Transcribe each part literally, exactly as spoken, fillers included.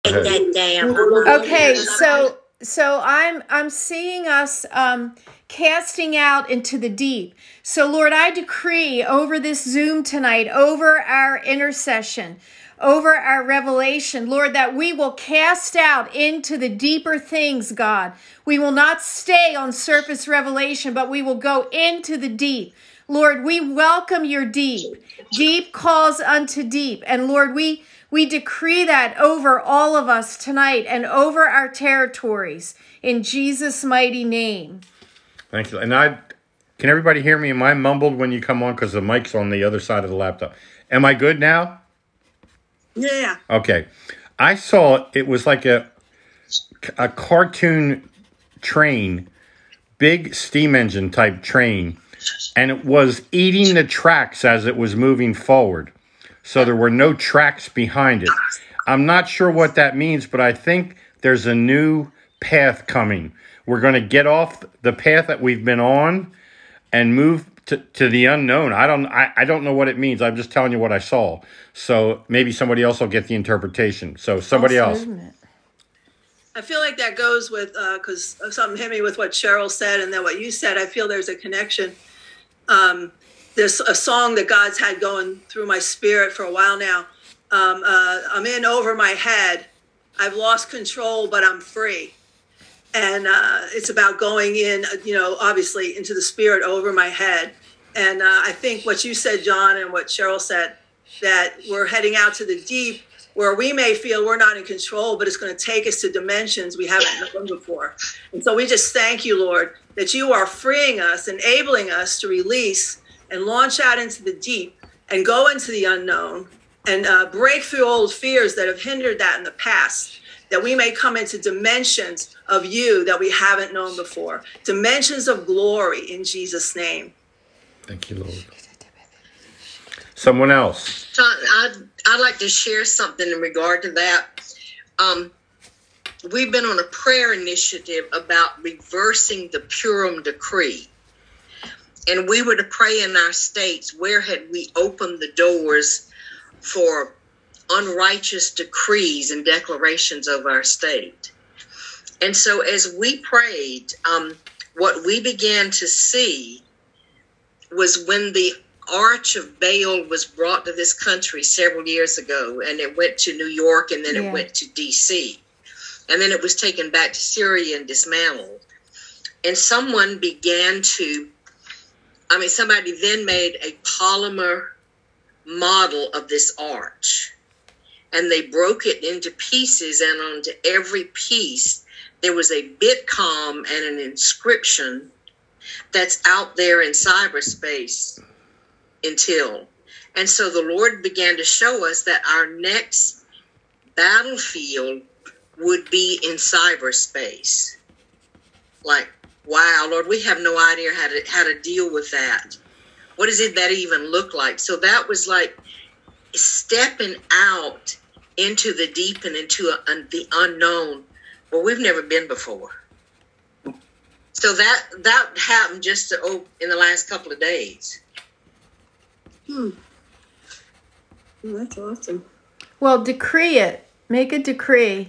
that damn. Okay, so so I'm I'm seeing us um, casting out into the deep. So Lord, I decree over this Zoom tonight, over our intercession, over our revelation, Lord, that we will cast out into the deeper things, God. We will not stay on surface revelation, but we will go into the deep. Lord, we welcome your deep. Deep calls unto deep. And Lord, we we decree that over all of us tonight and over our territories in Jesus' mighty name. Thank you. And I, can everybody hear me? Am I mumbled when you come on? Because the mic's on the other side of the laptop. Am I good now? Yeah. Okay. I saw it was like a a cartoon train, big steam engine type train, and it was eating the tracks as it was moving forward. So there were no tracks behind it. I'm not sure what that means, but I think there's a new path coming. We're going to get off the path that we've been on and move to, to the unknown. I don't I, I don't know what it means. I'm just telling you what I saw. So maybe somebody else will get the interpretation. So somebody else. I feel like that goes with, because uh, something hit me with what Cheryl said and then what you said. I feel there's a connection. Um, there's a song that God's had going through my spirit for a while now. Um, uh, I'm in over my head. I've lost control, but I'm free. And uh, it's about going in, you know, obviously into the spirit over my head. And uh, I think what you said, John, and what Cheryl said, that we're heading out to the deep where we may feel we're not in control, but it's going to take us to dimensions we haven't known before. And so we just thank you, Lord, that you are freeing us, enabling us to release and launch out into the deep and go into the unknown and uh, break through old fears that have hindered that in the past, that we may come into dimensions of you that we haven't known before, dimensions of glory in Jesus' name. Thank you, Lord. Someone else. John, I'd, I'd like to share something in regard to that. Um, we've been on a prayer initiative about reversing the Purim decree. And we were to pray in our states, where had we opened the doors for unrighteous decrees and declarations of our state. And so as we prayed, um, what we began to see was when the Arch of Baal was brought to this country several years ago, and it went to New York, and then yeah. it went to D C, and then it was taken back to Syria and dismantled. And someone began to, I mean, somebody then made a polymer model of this arch, and they broke it into pieces, and onto every piece there was a bitcom and an inscription that's out there in cyberspace until. And so the Lord began to show us that our next battlefield would be in cyberspace. Like, wow, Lord, we have no idea how to how to deal with that. What does it that even look like? So that was like stepping out into the deep and into a, a, the unknown where we've never been before. So that that happened just to, oh, in the last couple of days. Hmm. Oh, that's awesome. Well, decree it. Make a decree.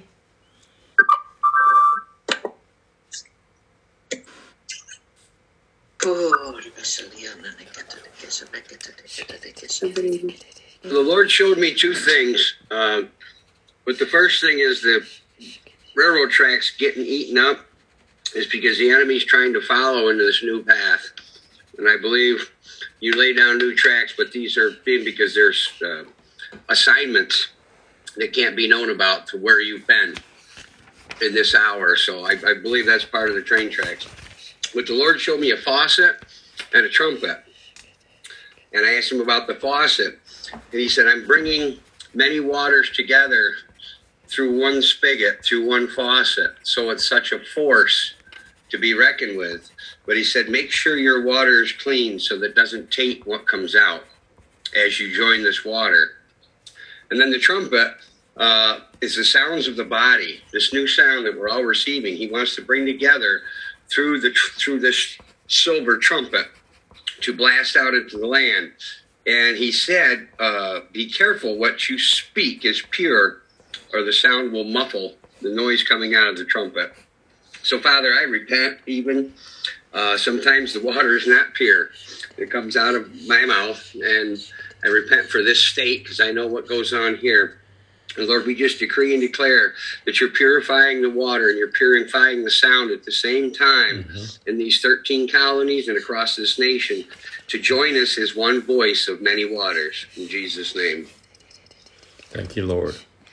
The Lord showed me two things. Uh, but the first thing is the railroad tracks getting eaten up is because the enemy's trying to follow into this new path. And I believe you lay down new tracks, but these are being because there's uh, assignments that can't be known about to where you've been in this hour. So I, I believe that's part of the train tracks. But the Lord showed me a faucet and a trumpet. And I asked him about the faucet. And he said, I'm bringing many waters together through one spigot, through one faucet. So it's such a force to be reckoned with. But he said, make sure your water is clean so that it doesn't taint what comes out as you join this water. And then the trumpet uh, is the sounds of the body, this new sound that we're all receiving. He wants to bring together through the through this silver trumpet to blast out into the land. And he said, uh, be careful, what you speak is pure. or the sound will muffle the noise coming out of the trumpet. So, Father, I repent even. Uh, sometimes the water is not pure. It comes out of my mouth, and I repent for this state because I know what goes on here. And Lord, we just decree and declare that you're purifying the water and you're purifying the sound at the same time mm-hmm. in these thirteen colonies and across this nation to join us as one voice of many waters. In Jesus' name. Thank you, Lord.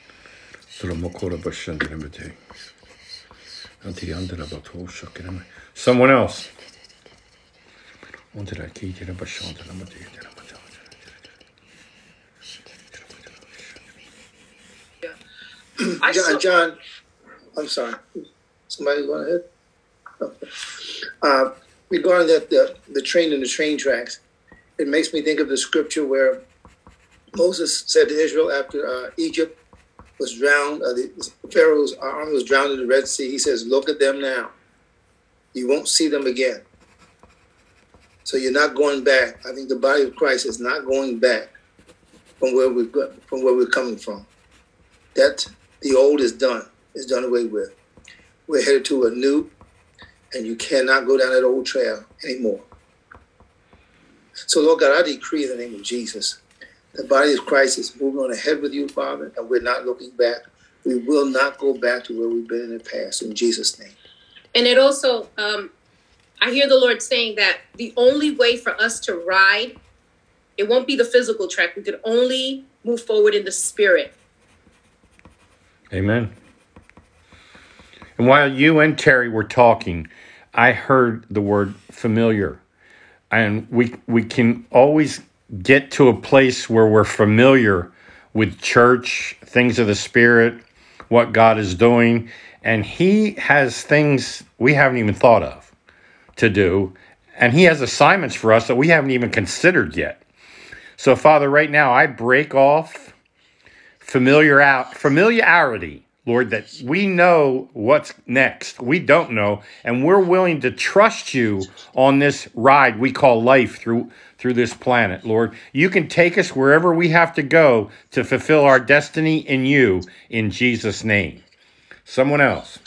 Someone else. I John, John, I'm sorry. Somebody go ahead. Okay. Uh, regarding that, the, the train and the train tracks, it makes me think of the scripture where Moses said to Israel after uh, Egypt was drowned, uh, the Pharaoh's army was drowned in the Red Sea. He says, look at them now. You won't see them again. So you're not going back. I think the body of Christ is not going back from where we're, from where we're coming from. That the old is done, is done away with. We're headed to a new, and you cannot go down that old trail anymore. So, Lord God, I decree in the name of Jesus, the body of Christ is moving on ahead with you, Father, and we're not looking back. We will not go back to where we've been in the past, in Jesus' name. And it also, um, I hear the Lord saying that the only way for us to ride, it won't be the physical track. We could only move forward in the spirit. Amen. And while you and Terry were talking, I heard the word familiar. And we we can always get to a place where we're familiar with church, things of the Spirit, what God is doing. And he has things we haven't even thought of to do. And he has assignments for us that we haven't even considered yet. So, Father, right now, I break off familiar out, familiarity, Lord, that we know what's next. We don't know, and we're willing to trust you on this ride we call life through through this planet, Lord. You can take us wherever we have to go to fulfill our destiny in you, in Jesus' name. Someone else.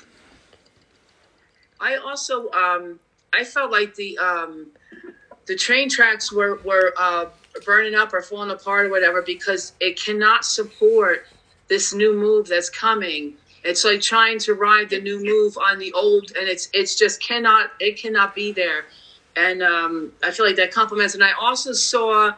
I also, um, I felt like the um, the train tracks were were uh, burning up or falling apart or whatever because it cannot support this new move that's coming. It's like trying to ride the new move on the old, and it's it's just cannot it cannot be there. And um, I feel like that complements. And I also saw, uh,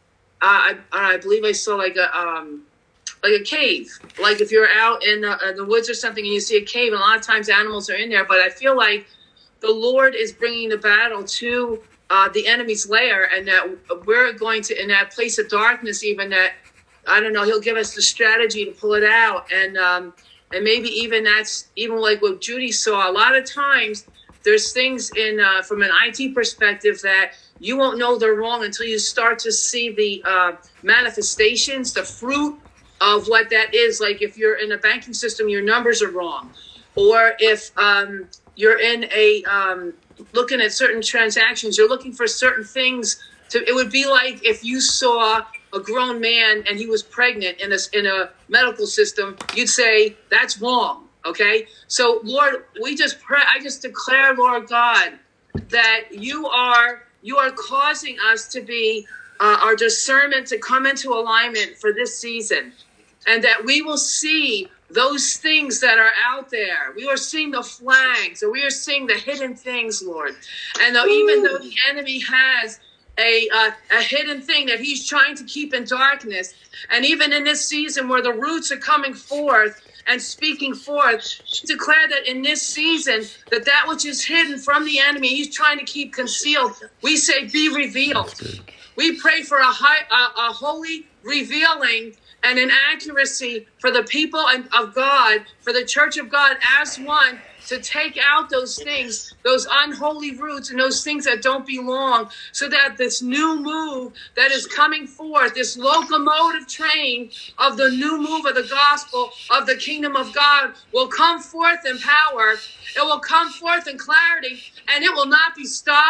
I I believe I saw like a um, like a cave. Like if you're out in the, in the woods or something and you see a cave, and a lot of times animals are in there. But I feel like the Lord is bringing the battle to uh, the enemy's lair, and that we're going to, in that place of darkness, even that, I don't know, he'll give us the strategy to pull it out. And um, and maybe even that's even like what Judy saw. A lot of times there's things in uh, from an I T perspective that you won't know they're wrong until you start to see the uh, manifestations, the fruit of what that is. Like if you're in a banking system, your numbers are wrong. Or if um, you're in a um, looking at certain transactions, you're looking for certain things. To, it would be like if you saw a grown man and he was pregnant in a, in a medical system, you'd say, that's wrong, okay? So, Lord, we just pray, I just declare, Lord God, that you are you are causing us to be, uh, our discernment to come into alignment for this season, and that we will see those things that are out there. We are seeing the flags, or we are seeing the hidden things, Lord. And though, even though the enemy has A, uh, a hidden thing that he's trying to keep in darkness. And even in this season where the roots are coming forth and speaking forth, declare that in this season that that which is hidden from the enemy, he's trying to keep concealed, we say be revealed. We pray for a, high, a, a holy revealing and an accuracy for the people of God, for the church of God as one, to take out those things, those unholy roots and those things that don't belong, so that this new move that is coming forth, this locomotive train of the new move of the gospel of the kingdom of God, will come forth in power. It will come forth in clarity, and it will not be stopped,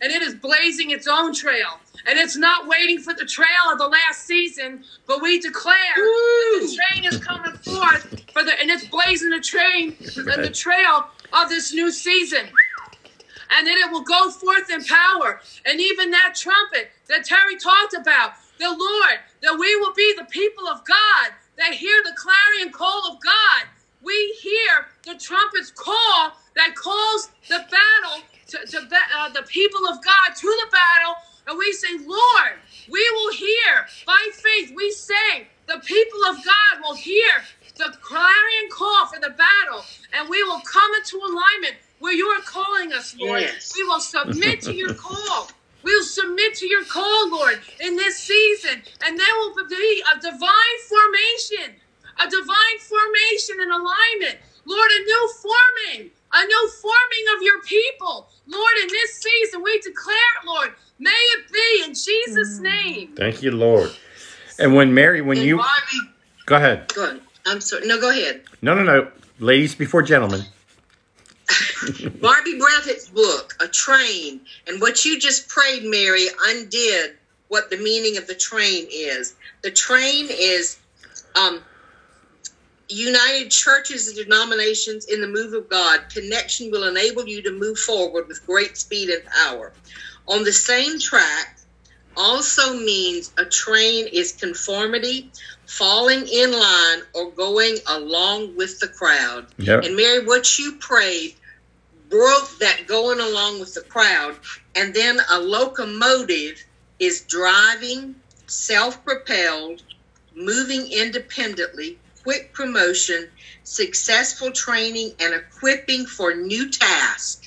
and it is blazing its own trail. And it's not waiting for the trail of the last season, but we declare that the train is coming forth for the, and it's blazing the train and the trail of this new season. And then it will go forth in power. And even that trumpet that Terry talked about, the Lord, that we will be the people of God that hear the clarion call of God. We hear the trumpet's call that calls the battle, to, to uh, the people of God to the battle. And we say, Lord, we will hear by faith. We say the people of God will hear the clarion call for the battle. And we will come into alignment where you are calling us, Lord. Yes. We will submit to your call. We will submit to your call, Lord, in this season. And there will be a divine formation, a divine formation and alignment. Lord, a new forming, a new forming of your people. Lord, in this season, we declare it, Lord. May it be in Jesus' name. Thank you, Lord. And when Mary, when and you... Barbie, go ahead. Go ahead. I'm sorry. No, go ahead. No, no, no. Ladies before gentlemen. Barbie Breathitt's book, A Train, and what you just prayed, Mary, undid what the meaning of the train is. The train is um, united churches and denominations in the move of God. Connection will enable you to move forward with great speed and power. On the same track also means a train is conformity, falling in line, or going along with the crowd. Yep. And Mary, what you prayed broke that going along with the crowd. And then a locomotive is driving, self-propelled, moving independently, quick promotion, successful training, and equipping for new tasks.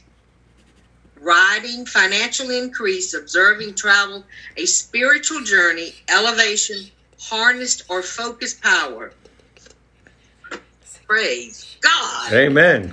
Riding, financial increase, observing travel, a spiritual journey, elevation, harnessed or focused power. Praise God. Amen.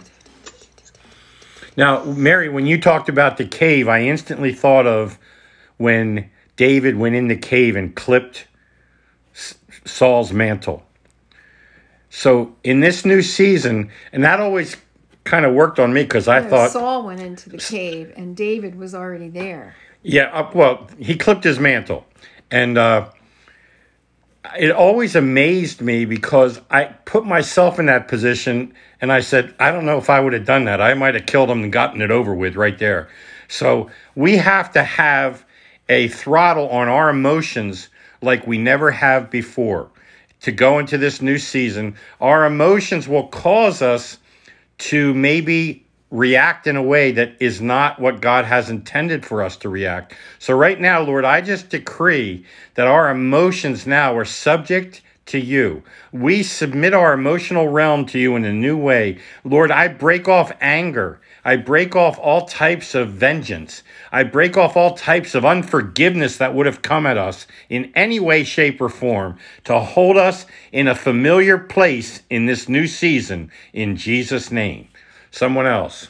Now, Mary, when you talked about the cave, I instantly thought of when David went in the cave and clipped Saul's mantle. So in this new season, and that always kind of worked on me because I No, thought... Saul went into the cave and David was already there. Yeah, uh, well, he clipped his mantle. And uh, it always amazed me because I put myself in that position and I said, I don't know if I would have done that. I might have killed him and gotten it over with right there. So we have to have a throttle on our emotions like we never have before. To go into this new season, our emotions will cause us to maybe react in a way that is not what God has intended for us to react. So right now, Lord, I just decree that our emotions now are subject to you. We submit our emotional realm to you in a new way. Lord, I break off anger. I break off all types of vengeance. I break off all types of unforgiveness that would have come at us in any way, shape, or form to hold us in a familiar place in this new season in Jesus' name. Someone else.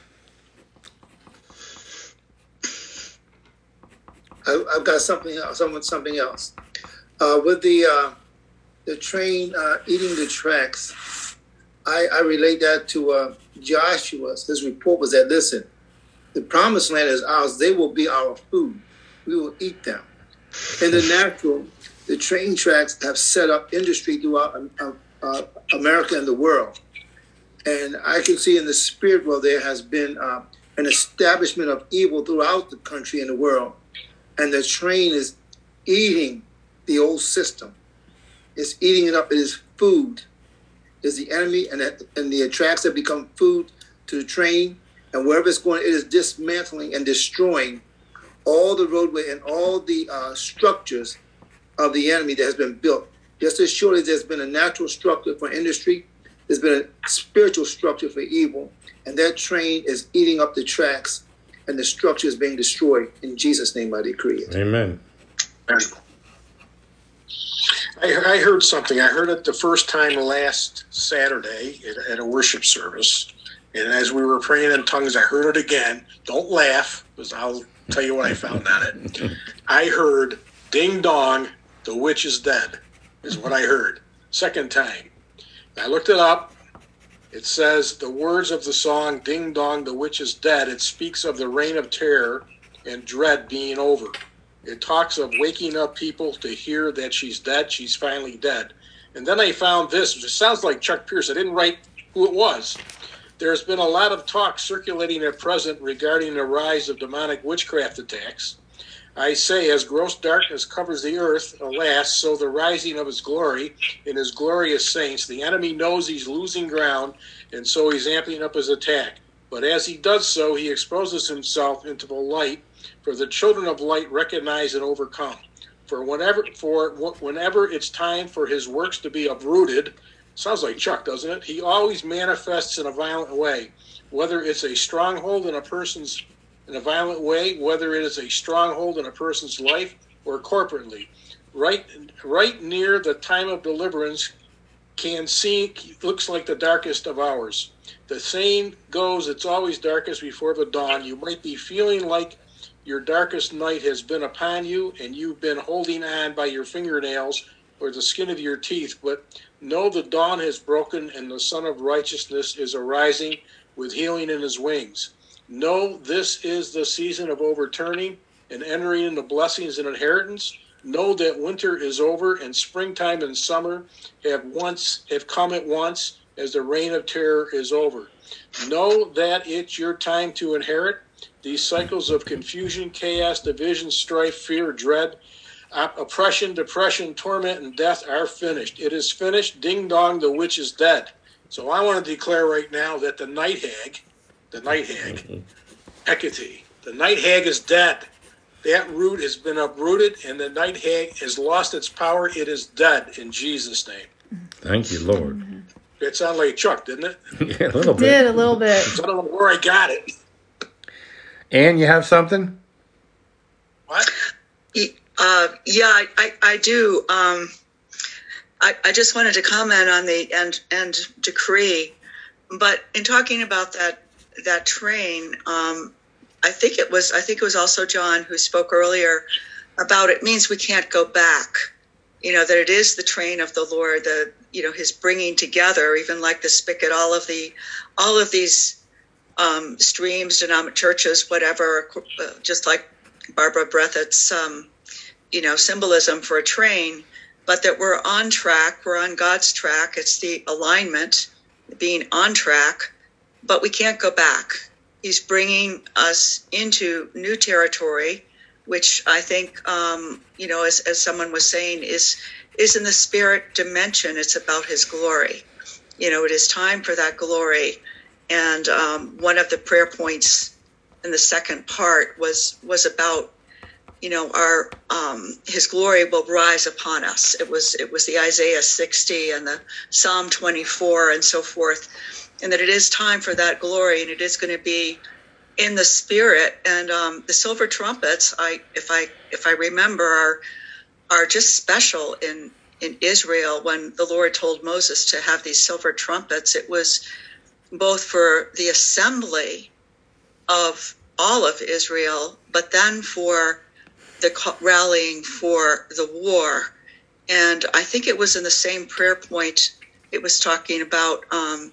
I, I've got something else. Someone, something else. Uh, with the uh, the train uh, eating the tracks, I, I relate that to uh, Joshua's. His report was that, listen, the promised land is ours. They will be our food. We will eat them. In the natural, the train tracks have set up industry throughout uh, uh, America and the world. And I can see in the spirit world there has been uh, an establishment of evil throughout the country and the world. And the train is eating the old system. It's eating it up. It is food. It's the enemy, and, that, and the tracks have become food to the train. And wherever it's going, it is dismantling and destroying all the roadway and all the uh, structures of the enemy that has been built. Just as surely as there's been a natural structure for industry, there's been a spiritual structure for evil. And that train is eating up the tracks, and the structure is being destroyed. In Jesus' name, I decree it. Amen. I heard something. I heard it the first time last Saturday at a worship service. And as we were praying in tongues, I heard it again. Don't laugh, because I'll tell you what I found on it. I heard, ding dong, the witch is dead, is what I heard. Second time. I looked it up. It says the words of the song, ding dong, the witch is dead. It speaks of the reign of terror and dread being over. It talks of waking up people to hear that she's dead, she's finally dead. And then I found this, which sounds like Chuck Pierce. I didn't write who it was. There's been a lot of talk circulating at present regarding the rise of demonic witchcraft attacks. I say, as gross darkness covers the earth, alas, so the rising of his glory in his glorious saints. The enemy knows he's losing ground, and so he's amping up his attack. But as he does so, he exposes himself into the light, for the children of light recognize and overcome. For whenever, for whenever it's time for his works to be uprooted, sounds like Chuck, doesn't it? He always manifests in a violent way, whether it's a stronghold in a person's in a violent way, whether it is a stronghold in a person's life or corporately. Right, right near the time of deliverance can see, looks like the darkest of hours. The saying goes, it's always darkest before the dawn. You might be feeling like your darkest night has been upon you and you've been holding on by your fingernails or the skin of your teeth, but know the dawn has broken and the Son of Righteousness is arising with healing in his wings. Know this is the season of overturning and entering into blessings and inheritance. Know that winter is over and springtime and summer have once have come at once as the reign of terror is over. Know that it's your time to inherit. These cycles of confusion, chaos, division, strife, fear, dread, oppression, depression, torment, and death are finished. It is finished. Ding dong, the witch is dead. So I want to declare right now that the night hag, the night hag, Hecate, the night hag is dead. That root has been uprooted, and the night hag has lost its power. It is dead in Jesus' name. Thank you, Lord. It sounded like Chuck, didn't it? Yeah, a little It bit. did a little bit. I don't know where I got it. Ann, you have something? What? Uh, yeah, I, I, I do. Um, I, I just wanted to comment on the end, end decree. But in talking about that that train, um, I think it was I think it was also John who spoke earlier about it means we can't go back. You know, that it is the train of the Lord, the you know his bringing together, even like the spigot, all of the all of these um, streams, denominational churches, whatever, uh, just like Barbara Breathitt's um, you know symbolism for a train, but that we're on track, we're on God's track. It's the alignment, being on track, but we can't go back. He's bringing us into new territory, which I think, um, you know, as, as someone was saying, is is in the spirit dimension. It's about his glory. You know, it is time for that glory. And um, one of the prayer points in the second part was was about, you know, our um, his glory will rise upon us. It was it was the Isaiah sixty and the Psalm twenty-four and so forth. And that it is time for that glory, and it is going to be in the spirit. And um, the silver trumpets, I if I if I remember, are are just special in in Israel. When the Lord told Moses to have these silver trumpets, it was both for the assembly of all of Israel, but then for the rallying for the war. And I think it was in the same prayer point. It was talking about. Um,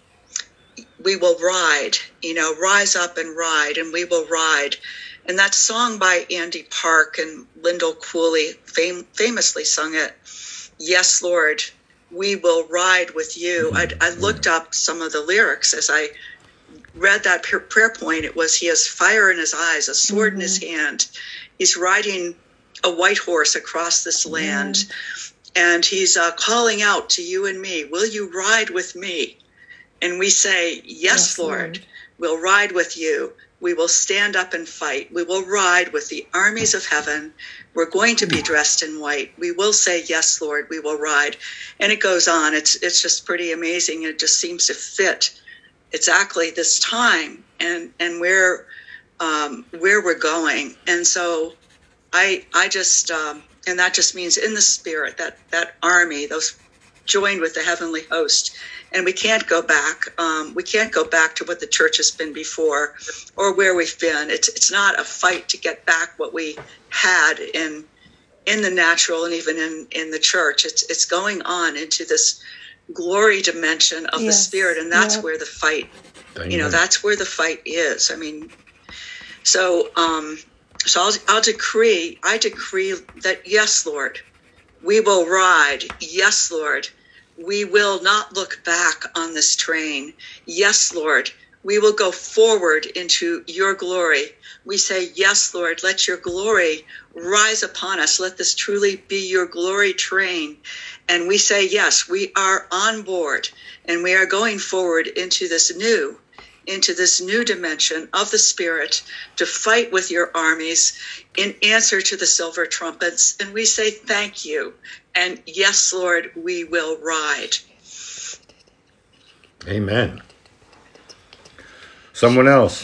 We will ride, you know, rise up and ride, and we will ride. And that song by Andy Park and Lyndall Cooley fam- famously sung it. Yes, Lord, we will ride with you. I, I looked up some of the lyrics as I read that prayer point. It was, he has fire in his eyes, a sword mm-hmm. in his hand. He's riding a white horse across this land. Mm-hmm. And he's uh, calling out to you and me, will you ride with me? And we say, yes, yes Lord, Lord, we'll ride with you. We will stand up and fight. We will ride with the armies of heaven. We're going to be dressed in white. We will say, yes, Lord, we will ride. And it goes on. It's it's just pretty amazing. It just seems to fit exactly this time and, and where um, where we're going. And so I I just, um, and that just means in the spirit, that, that army, those joined with the heavenly host. And we can't go back. Um, we can't go back to what the church has been before or where we've been. It's it's not a fight to get back what we had in in the natural and even in, in the church. It's it's going on into this glory dimension of yes. the spirit. And that's yeah. where the fight, Thank you know, you. that's where the fight is. I mean, so um, So I'll, I'll decree, I decree that, yes, Lord, we will ride. Yes, Lord, we will not look back on this train. Yes, Lord, we will go forward into your glory. We say, yes, Lord, let your glory rise upon us. Let this truly be your glory train. And we say, yes, we are on board and we are going forward into this new, into this new dimension of the Spirit to fight with your armies in answer to the silver trumpets. And we say, thank you. And yes, Lord, we will ride. Amen. Someone else.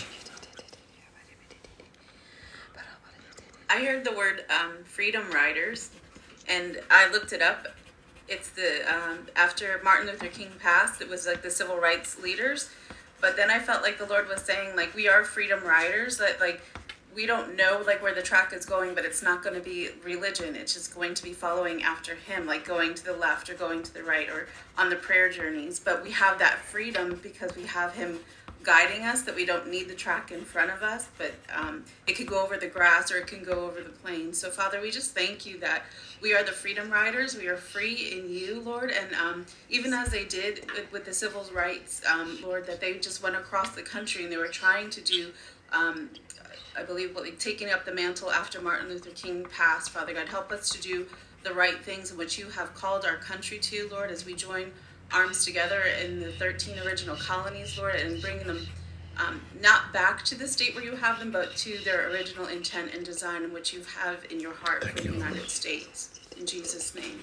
I heard the word um, Freedom Riders, and I looked it up. It's the, um, after Martin Luther King passed, it was like the civil rights leaders. But then I felt like the Lord was saying, like, we are freedom riders, that, like, we don't know, like, where the track is going, but it's not going to be religion. It's just going to be following after him, like going to the left or going to the right or on the prayer journeys. But we have that freedom because we have him guiding us, that we don't need the track in front of us, but um, it could go over the grass or it can go over the plains. So, Father, we just thank you that we are the freedom riders. We are free in you, Lord. And um, even as they did with, with the civil rights, um, Lord, that they just went across the country and they were trying to do, um, I believe, like, taking up the mantle after Martin Luther King passed. Father God, help us to do the right things in which you have called our country to, Lord, as we join arms together in the thirteen original colonies, Lord, and bringing them um, not back to the state where you have them, but to their original intent and design in which you have in your heart for the United States. In Jesus' name.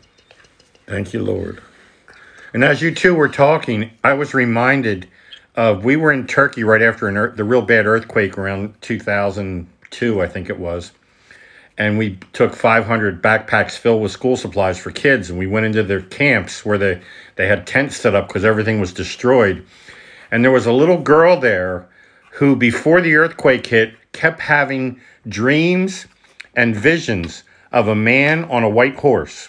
Thank you, Lord. And as you two were talking, I was reminded of, we were in Turkey right after an earth, the real bad earthquake around two thousand two, I think it was. And we took five hundred backpacks filled with school supplies for kids, and we went into their camps where they, they had tents set up because everything was destroyed. And there was a little girl there who, before the earthquake hit, kept having dreams and visions of a man on a white horse.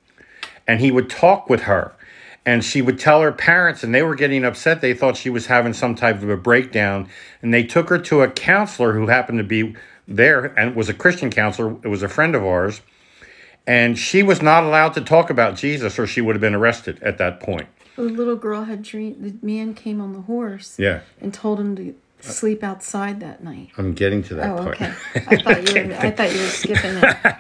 And he would talk with her. And she would tell her parents, and they were getting upset. They thought she was having some type of a breakdown. And they took her to a counselor who happened to be there and was a Christian counselor. It was a friend of ours. And she was not allowed to talk about Jesus, or she would have been arrested at that point. The little girl had dreamed, the man came on the horse. Yeah. And told him to sleep outside that night. I'm getting to that oh, part. Okay. I thought you were, I thought you were skipping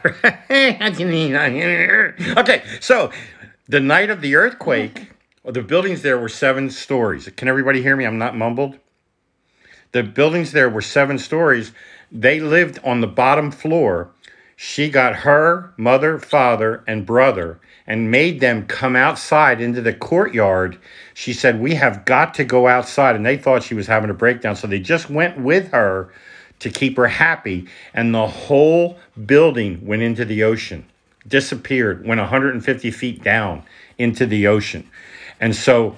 it. Okay, so the night of the earthquake, the buildings there were seven stories. Can everybody hear me? I'm not mumbled. The buildings there were seven stories. They lived on the bottom floor. She got her mother, father, and brother and made them come outside into the courtyard. She said, we have got to go outside. And they thought she was having a breakdown. So they just went with her to keep her happy. And the whole building went into the ocean, disappeared, went one hundred fifty feet down into the ocean. And so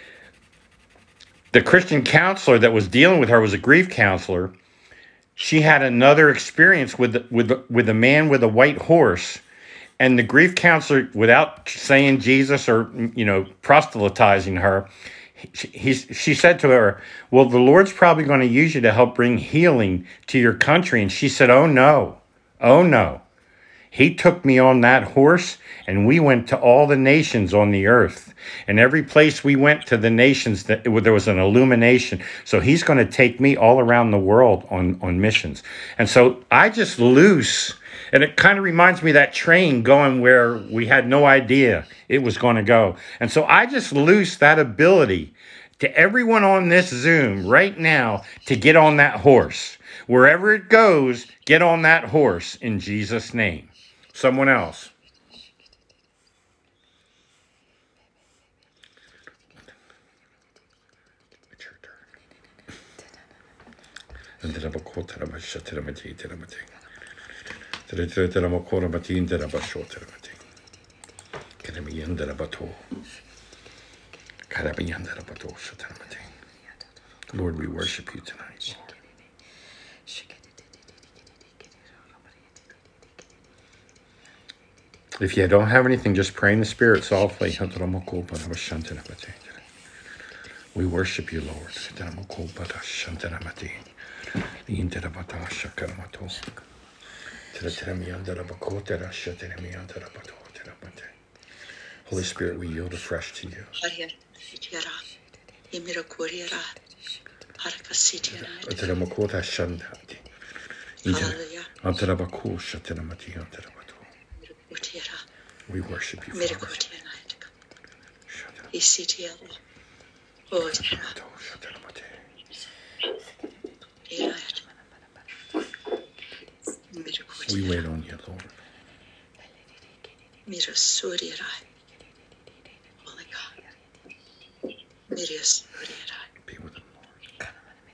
the Christian counselor that was dealing with her was a grief counselor. She had another experience with with with a man with a white horse, and the grief counselor, without saying Jesus or, you know, proselytizing her, he, he, she said to her, well, the Lord's probably going to use you to help bring healing to your country. And she said, oh no, oh no. He took me on that horse, and we went to all the nations on the earth. And every place we went to the nations, that there was an illumination. So he's going to take me all around the world on, on missions. And so I just loose, and it kind of reminds me of that train going where we had no idea it was going to go. And so I just loose that ability to everyone on this Zoom right now to get on that horse. Wherever it goes, get on that horse in Jesus' name. Someone else. It's your turn. Lord, we worship you tonight. If you don't have anything, just pray in the Spirit softly. We worship you, Lord. Holy Spirit, we yield afresh to you. We worship you, Father. We wait on you, Lord. Be with them, Lord.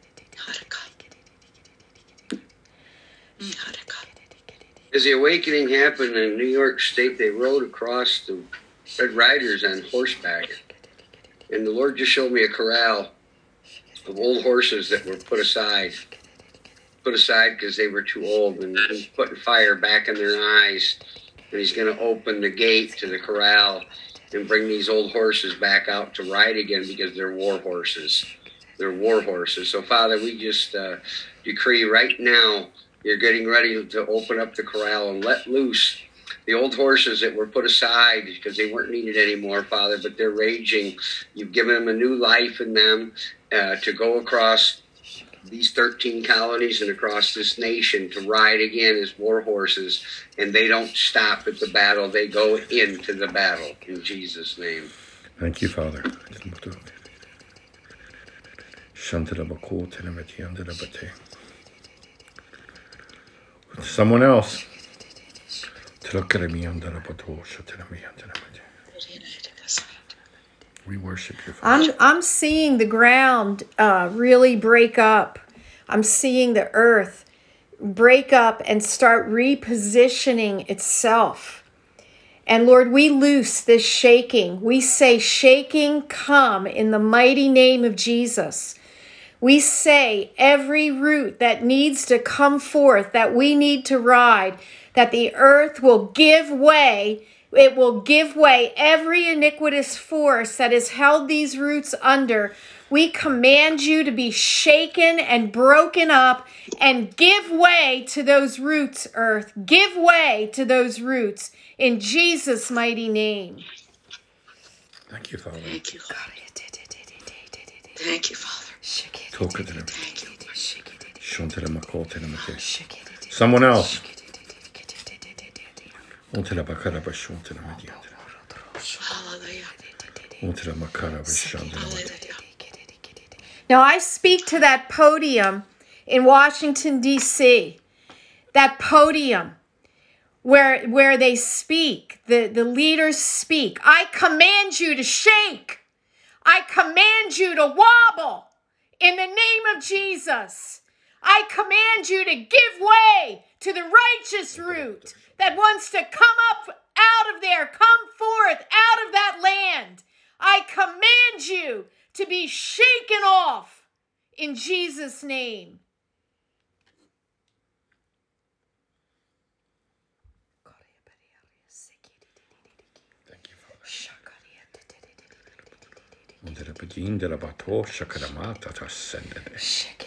As the awakening happened in New York State, they rode across the Red Riders on horseback. And the Lord just showed me a corral of old horses that were put aside. Put aside because they were too old, and he's putting fire back in their eyes. And he's going to open the gate to the corral and bring these old horses back out to ride again because they're war horses. They're war horses. So, Father, we just uh, decree right now you're getting ready to open up the corral and let loose the old horses that were put aside because they weren't needed anymore, Father, but they're raging. You've given them a new life in them uh, to go across these thirteen colonies and across this nation to ride again as war horses, and they don't stop at the battle. They go into the battle in Jesus' name. Thank you, Father. Someone else. We worship you, Father. I'm I'm seeing the ground uh, really break up. I'm seeing the earth break up and start repositioning itself. And Lord, we loose this shaking. We say, shaking, come in the mighty name of Jesus. We say every root that needs to come forth, that we need to ride, that the earth will give way. It will give way. Every iniquitous force that has held these roots under, we command you to be shaken and broken up and give way to those roots, earth. Give way to those roots in Jesus' mighty name. Thank you, Father. Thank you, Father. Thank you, Father. Someone else. Now I speak to that podium in Washington, D C, that podium where, where they speak, the, the leaders speak. I command you to shake. I command you to wobble in the name of Jesus. I command you to give way to the righteous root that wants to come up out of there, come forth out of that land. I command you to be shaken off in Jesus' name. Thank you, Father.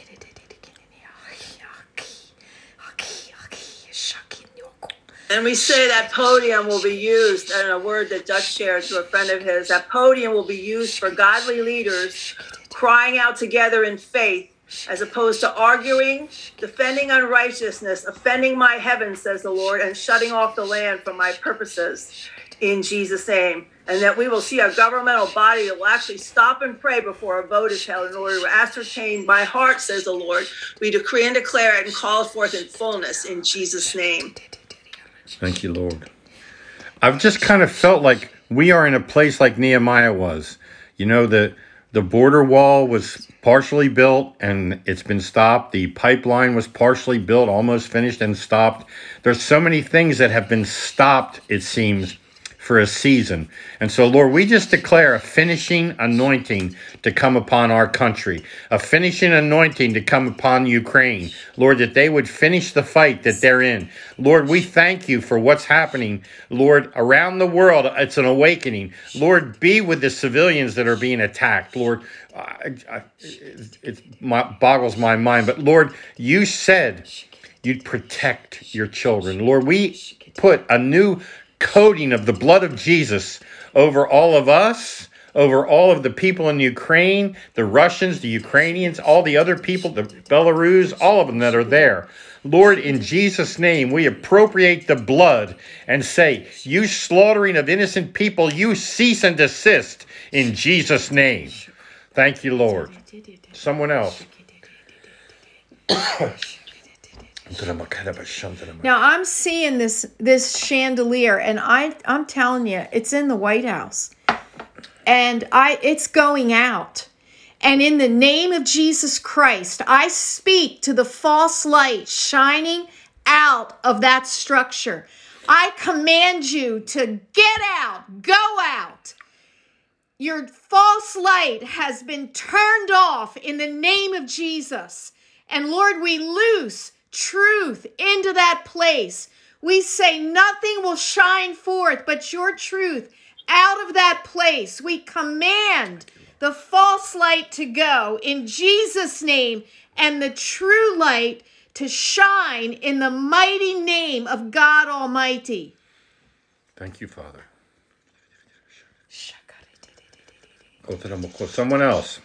And we say that podium will be used, and a word that Dutch shared to a friend of his, that podium will be used for godly leaders crying out together in faith, as opposed to arguing, defending unrighteousness, offending my heaven, says the Lord, and shutting off the land from my purposes in Jesus' name. And that we will see a governmental body that will actually stop and pray before a vote is held in order to ascertain my heart, says the Lord. We decree and declare it and call it forth in fullness in Jesus' name. Thank you, Lord. I've just kind of felt like we are in a place like Nehemiah was. You know, the the border wall was partially built and it's been stopped. The pipeline was partially built, almost finished and stopped. There's so many things that have been stopped, it seems, for a season. And so, Lord, we just declare a finishing anointing to come upon our country, a finishing anointing to come upon Ukraine, Lord, that they would finish the fight that they're in. Lord, we thank you for what's happening, Lord, around the world. It's an awakening. Lord, be with the civilians that are being attacked, Lord. I, I, it it my, boggles my mind, but Lord, you said you'd protect your children. Lord, we put a new coating of the blood of Jesus over all of us, over all of the people in Ukraine, the Russians, the Ukrainians, all the other people, the Belarus, all of them that are there. Lord, in Jesus' name, we appropriate the blood and say, you slaughtering of innocent people, you cease and desist in Jesus' name. Thank you, Lord. Someone else. Now I'm seeing this this chandelier, and I I'm telling you, it's in the White House, and I it's going out. And in the name of Jesus Christ, I speak to the false light shining out of that structure. I command you to get out, go out. Your false light has been turned off in the name of Jesus. And Lord, we loose truth into that place. We say nothing will shine forth but your truth out of that place. We command the false light to go in Jesus' name and the true light to shine in the mighty name of God Almighty. Thank you, Father. Someone else.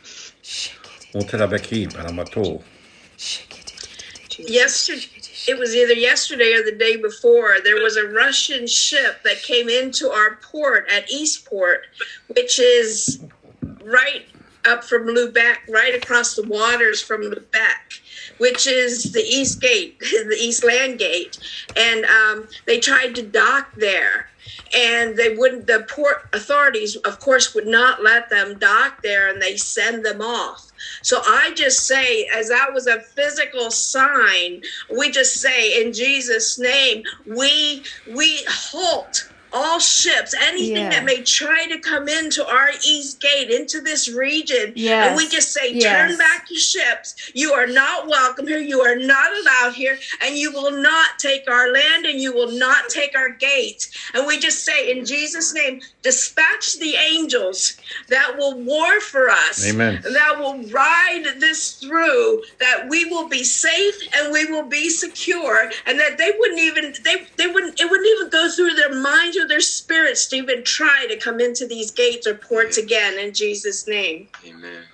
Yesterday, it was either yesterday or the day before, there was a Russian ship that came into our port at Eastport, which is right up from Lubeck, right across the waters from Lubeck, which is the East Gate, the East Land Gate. And um, they tried to dock there. And they wouldn't, the port authorities, of course, would not let them dock there, and they send them off. So I just say, as that was a physical sign, we just say, in Jesus' name, we we halt all ships, anything Yeah. that may try to come into our East Gate, into this region. Yes. And we just say, Yes. turn back your ships. You are not welcome here. You are not allowed here. And you will not take our land, and you will not take our gates. And we just say, in Jesus' name, dispatch the angels that will war for us. Amen. That will ride this through, that we will be safe and we will be secure, and that they wouldn't even, they, they wouldn't, it wouldn't even go through their minds or their spirits to even try to come into these gates or ports again, in Jesus' name. Amen.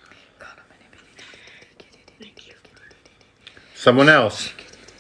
Someone else.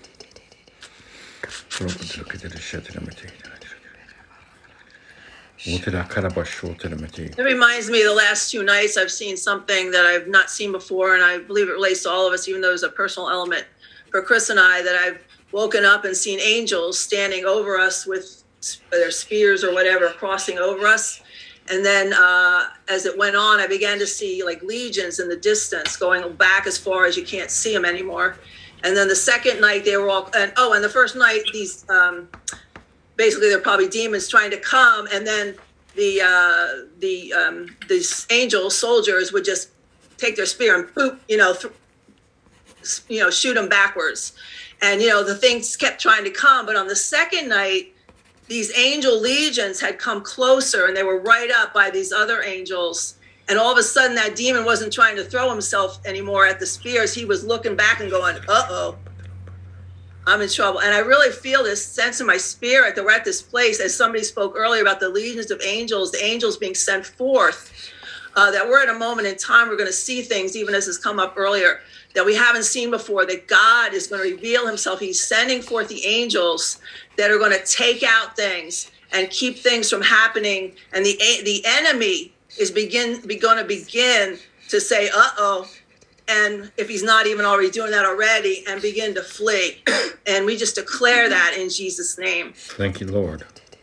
It reminds me of the last two nights I've seen something that I've not seen before, and I believe it relates to all of us, even though there's a personal element for Chris and I, that I've woken up and seen angels standing over us with their spears or whatever crossing over us. And then uh, as it went on, I began to see like legions in the distance going back as far as you can't see them anymore. And then the second night they were all, and oh, and the first night, these, um, basically they're probably demons trying to come. And then the, uh, the, um, these angel soldiers would just take their spear and boop, you know, th- you know, shoot them backwards. And, you know, the things kept trying to come. But on the second night, these angel legions had come closer, and they were right up by these other angels. And all of a sudden, that demon wasn't trying to throw himself anymore at the spears. He was looking back and going, uh-oh, I'm in trouble. And I really feel this sense in my spirit that we're at this place, as somebody spoke earlier about the legions of angels, the angels being sent forth, uh, that we're at a moment in time we're going to see things, even as has come up earlier, that we haven't seen before, that God is going to reveal himself. He's sending forth the angels that are going to take out things and keep things from happening. And the the enemy is begin be going to begin to say, uh-oh, and if he's not even already doing that already, and begin to flee. And we just declare that in Jesus' name. Thank you, Lord.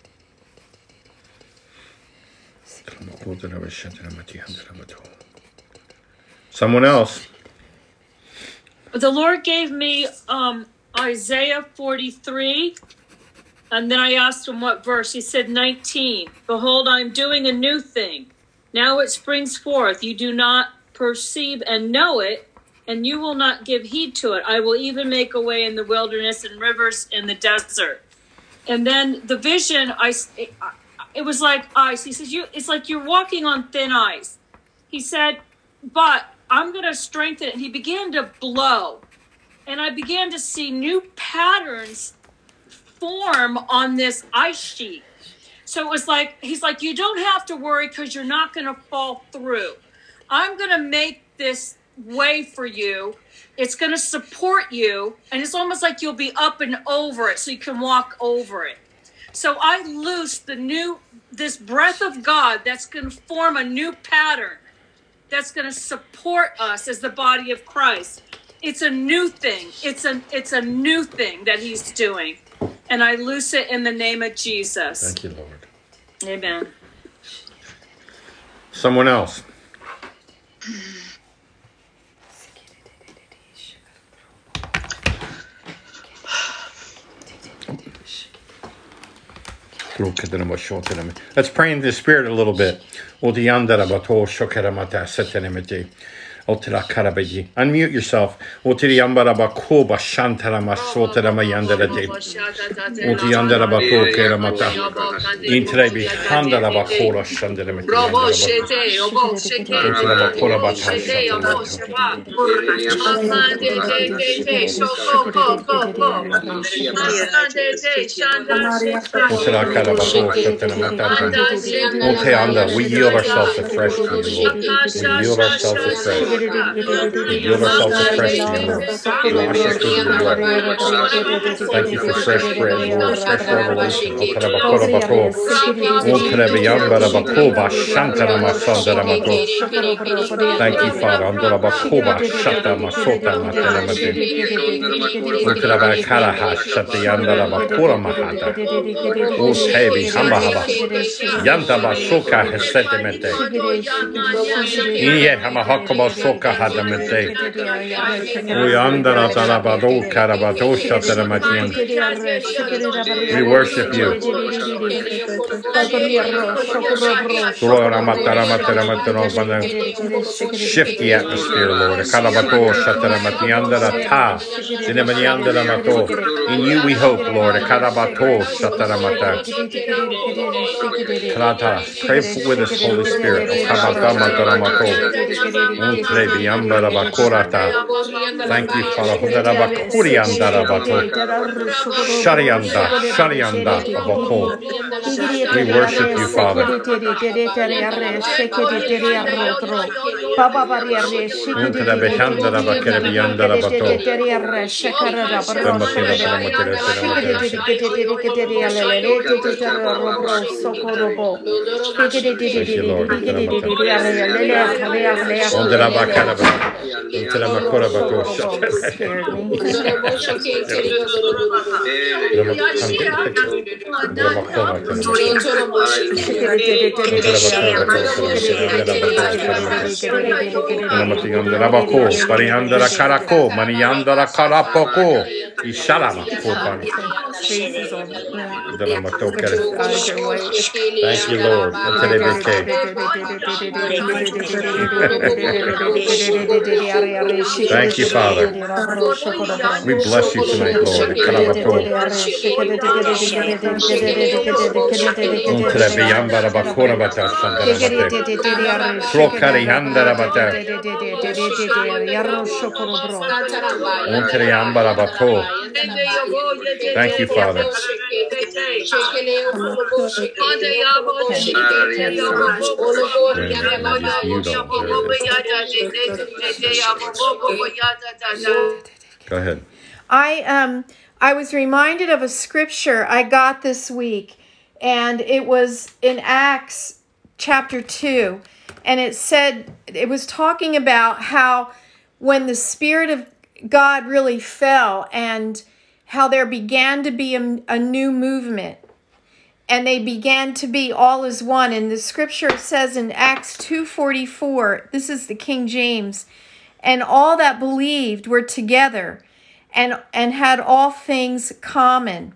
Someone else. The Lord gave me um, Isaiah forty-three, And then I asked him what verse. He said nineteen. Behold, I'm doing a new thing. Now it springs forth. You do not perceive and know it, and you will not give heed to it. I will even make a way in the wilderness and rivers in the desert. And then the vision, I, it, it was like ice. He says, "You, it's like you're walking on thin ice." He said, "But I'm going to strengthen it." And he began to blow. And I began to see new patterns form on this ice sheet. So it was like, he's like, "You don't have to worry because you're not going to fall through. I'm going to make this way for you. It's going to support you. And it's almost like you'll be up and over it so you can walk over it." So I loosed the new, this breath of God that's going to form a new pattern that's going to support us as the body of Christ. It's a new thing. It's a, it's a new thing that he's doing. And I loose it in the name of Jesus. Thank you, Lord. Amen. Someone else. Let's pray in the Spirit a little bit. Unmute yourself. We yield ourselves afresh to you, Lord. We yield ourselves afresh. We yield ourselves afresh to you, Lord. Wash us with your blood. Thank you for fresh bread, Lord. Fresh revelation. Thank you, Father. Inye hamahakoba soka hadamete. Uyandara talabado karabato shataramatin. We worship you. Shift the atmosphere, Lord. Karabato shataramatiandara ta. Dinemaniandara mato. In you we hope, Lord. Karabato shataramata. Krata. Pray with us, Holy Spirit. Thank you, Father. Sharianda, Sharianda, Abako. We worship you, Father. Thank you, Lord. Thank you, Lord. Thank you, Father. We bless you tonight, Lord. Thank you, Father. Go ahead. I um I was reminded of a scripture I got this week, and it was in Acts chapter two, and it said, it was talking about how when the Spirit of God really fell and how there began to be a, a new movement, and they began to be all as one. And the scripture says in Acts two forty-four, this is the King James, and all that believed were together and, and had all things common.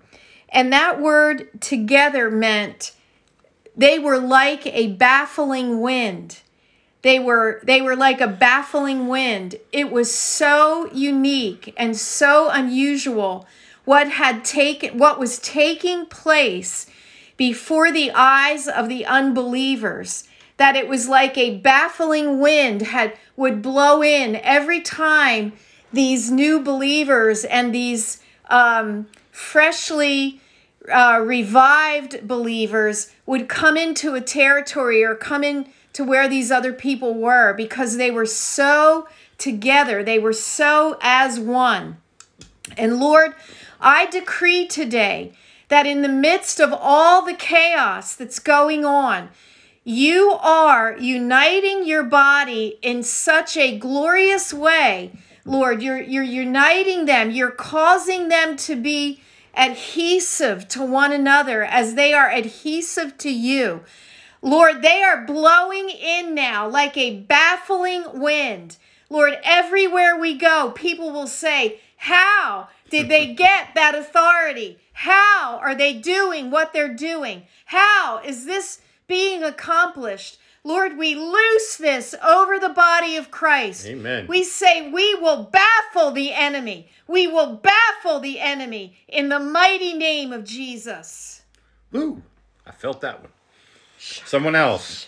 And that word together meant they were like a baffling wind. They were they were like a baffling wind. It was so unique and so unusual what had taken what was taking place before the eyes of the unbelievers, that it was like a baffling wind had would blow in every time these new believers and these um, freshly uh, revived believers would come into a territory or come in to where these other people were, because they were so together. They were so as one. And Lord, I decree today that in the midst of all the chaos that's going on, you are uniting your body in such a glorious way. Lord, you're, you're uniting them. You're causing them to be adhesive to one another as they are adhesive to you. Lord, they are blowing in now like a baffling wind. Lord, everywhere we go, people will say, how did they get that authority? How are they doing what they're doing? How is this being accomplished? Lord, we loose this over the body of Christ. Amen. We say we will baffle the enemy. We will baffle the enemy in the mighty name of Jesus. Woo! I felt that one. Someone else.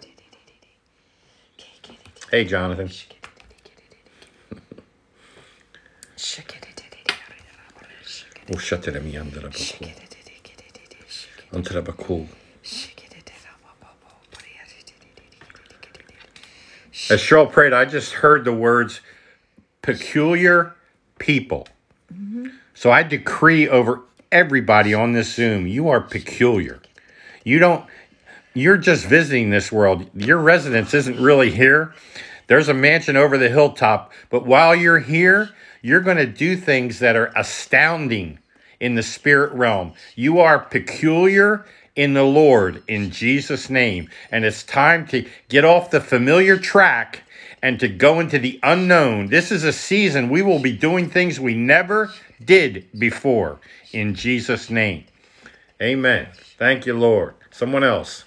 Hey, Jonathan. Oh, shut it at me under the bakul. Under the bakul. As Cheryl prayed, I just heard the words peculiar people. Mm-hmm. So I decree over everybody on this Zoom, you are peculiar. You don't, you're just visiting this world. Your residence isn't really here. There's a mansion over the hilltop, but while you're here, you're going to do things that are astounding in the spirit realm. You are peculiar in the Lord, in Jesus' name. And it's time to get off the familiar track and to go into the unknown. This is a season we will be doing things we never did before, in Jesus' name. Amen. Thank you, Lord. Someone else.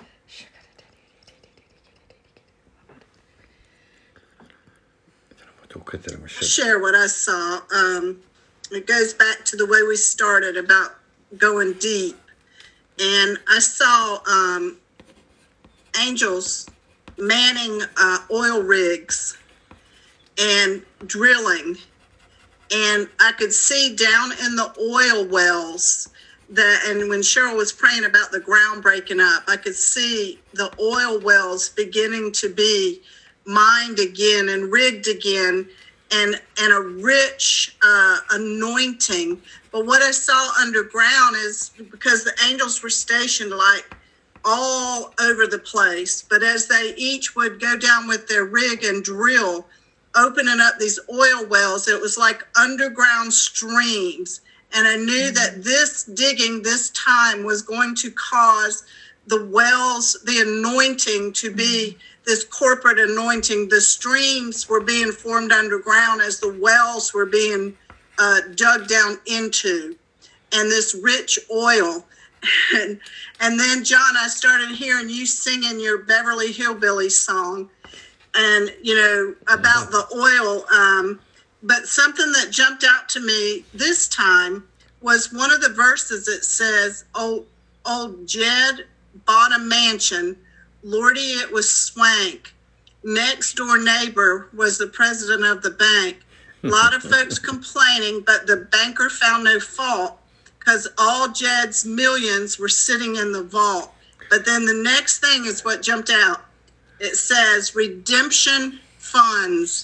I'll share what I saw. Um, it goes back to the way we started about going deep. And I saw um, angels manning uh, oil rigs and drilling. And I could see down in the oil wells that, and when Cheryl was praying about the ground breaking up, I could see the oil wells beginning to be mined again and rigged again, and and a rich uh, anointing. But what I saw underground is, because the angels were stationed like all over the place, but as they each would go down with their rig and drill, opening up these oil wells, it was like underground streams. And I knew that this digging this time was going to cause the wells, the anointing to be this corporate anointing. The streams were being formed underground as the wells were being uh, dug down into, and this rich oil. And, and then, John, I started hearing you singing your Beverly Hillbillies song, and, you know, about the oil. Um, but something that jumped out to me this time was one of the verses that says, oh, old Jed bought a mansion. Lordy, it was swank. Next door neighbor was the president of the bank. A lot of folks complaining, but the banker found no fault because all Jed's millions were sitting in the vault. But then the next thing is what jumped out. It says redemption funds,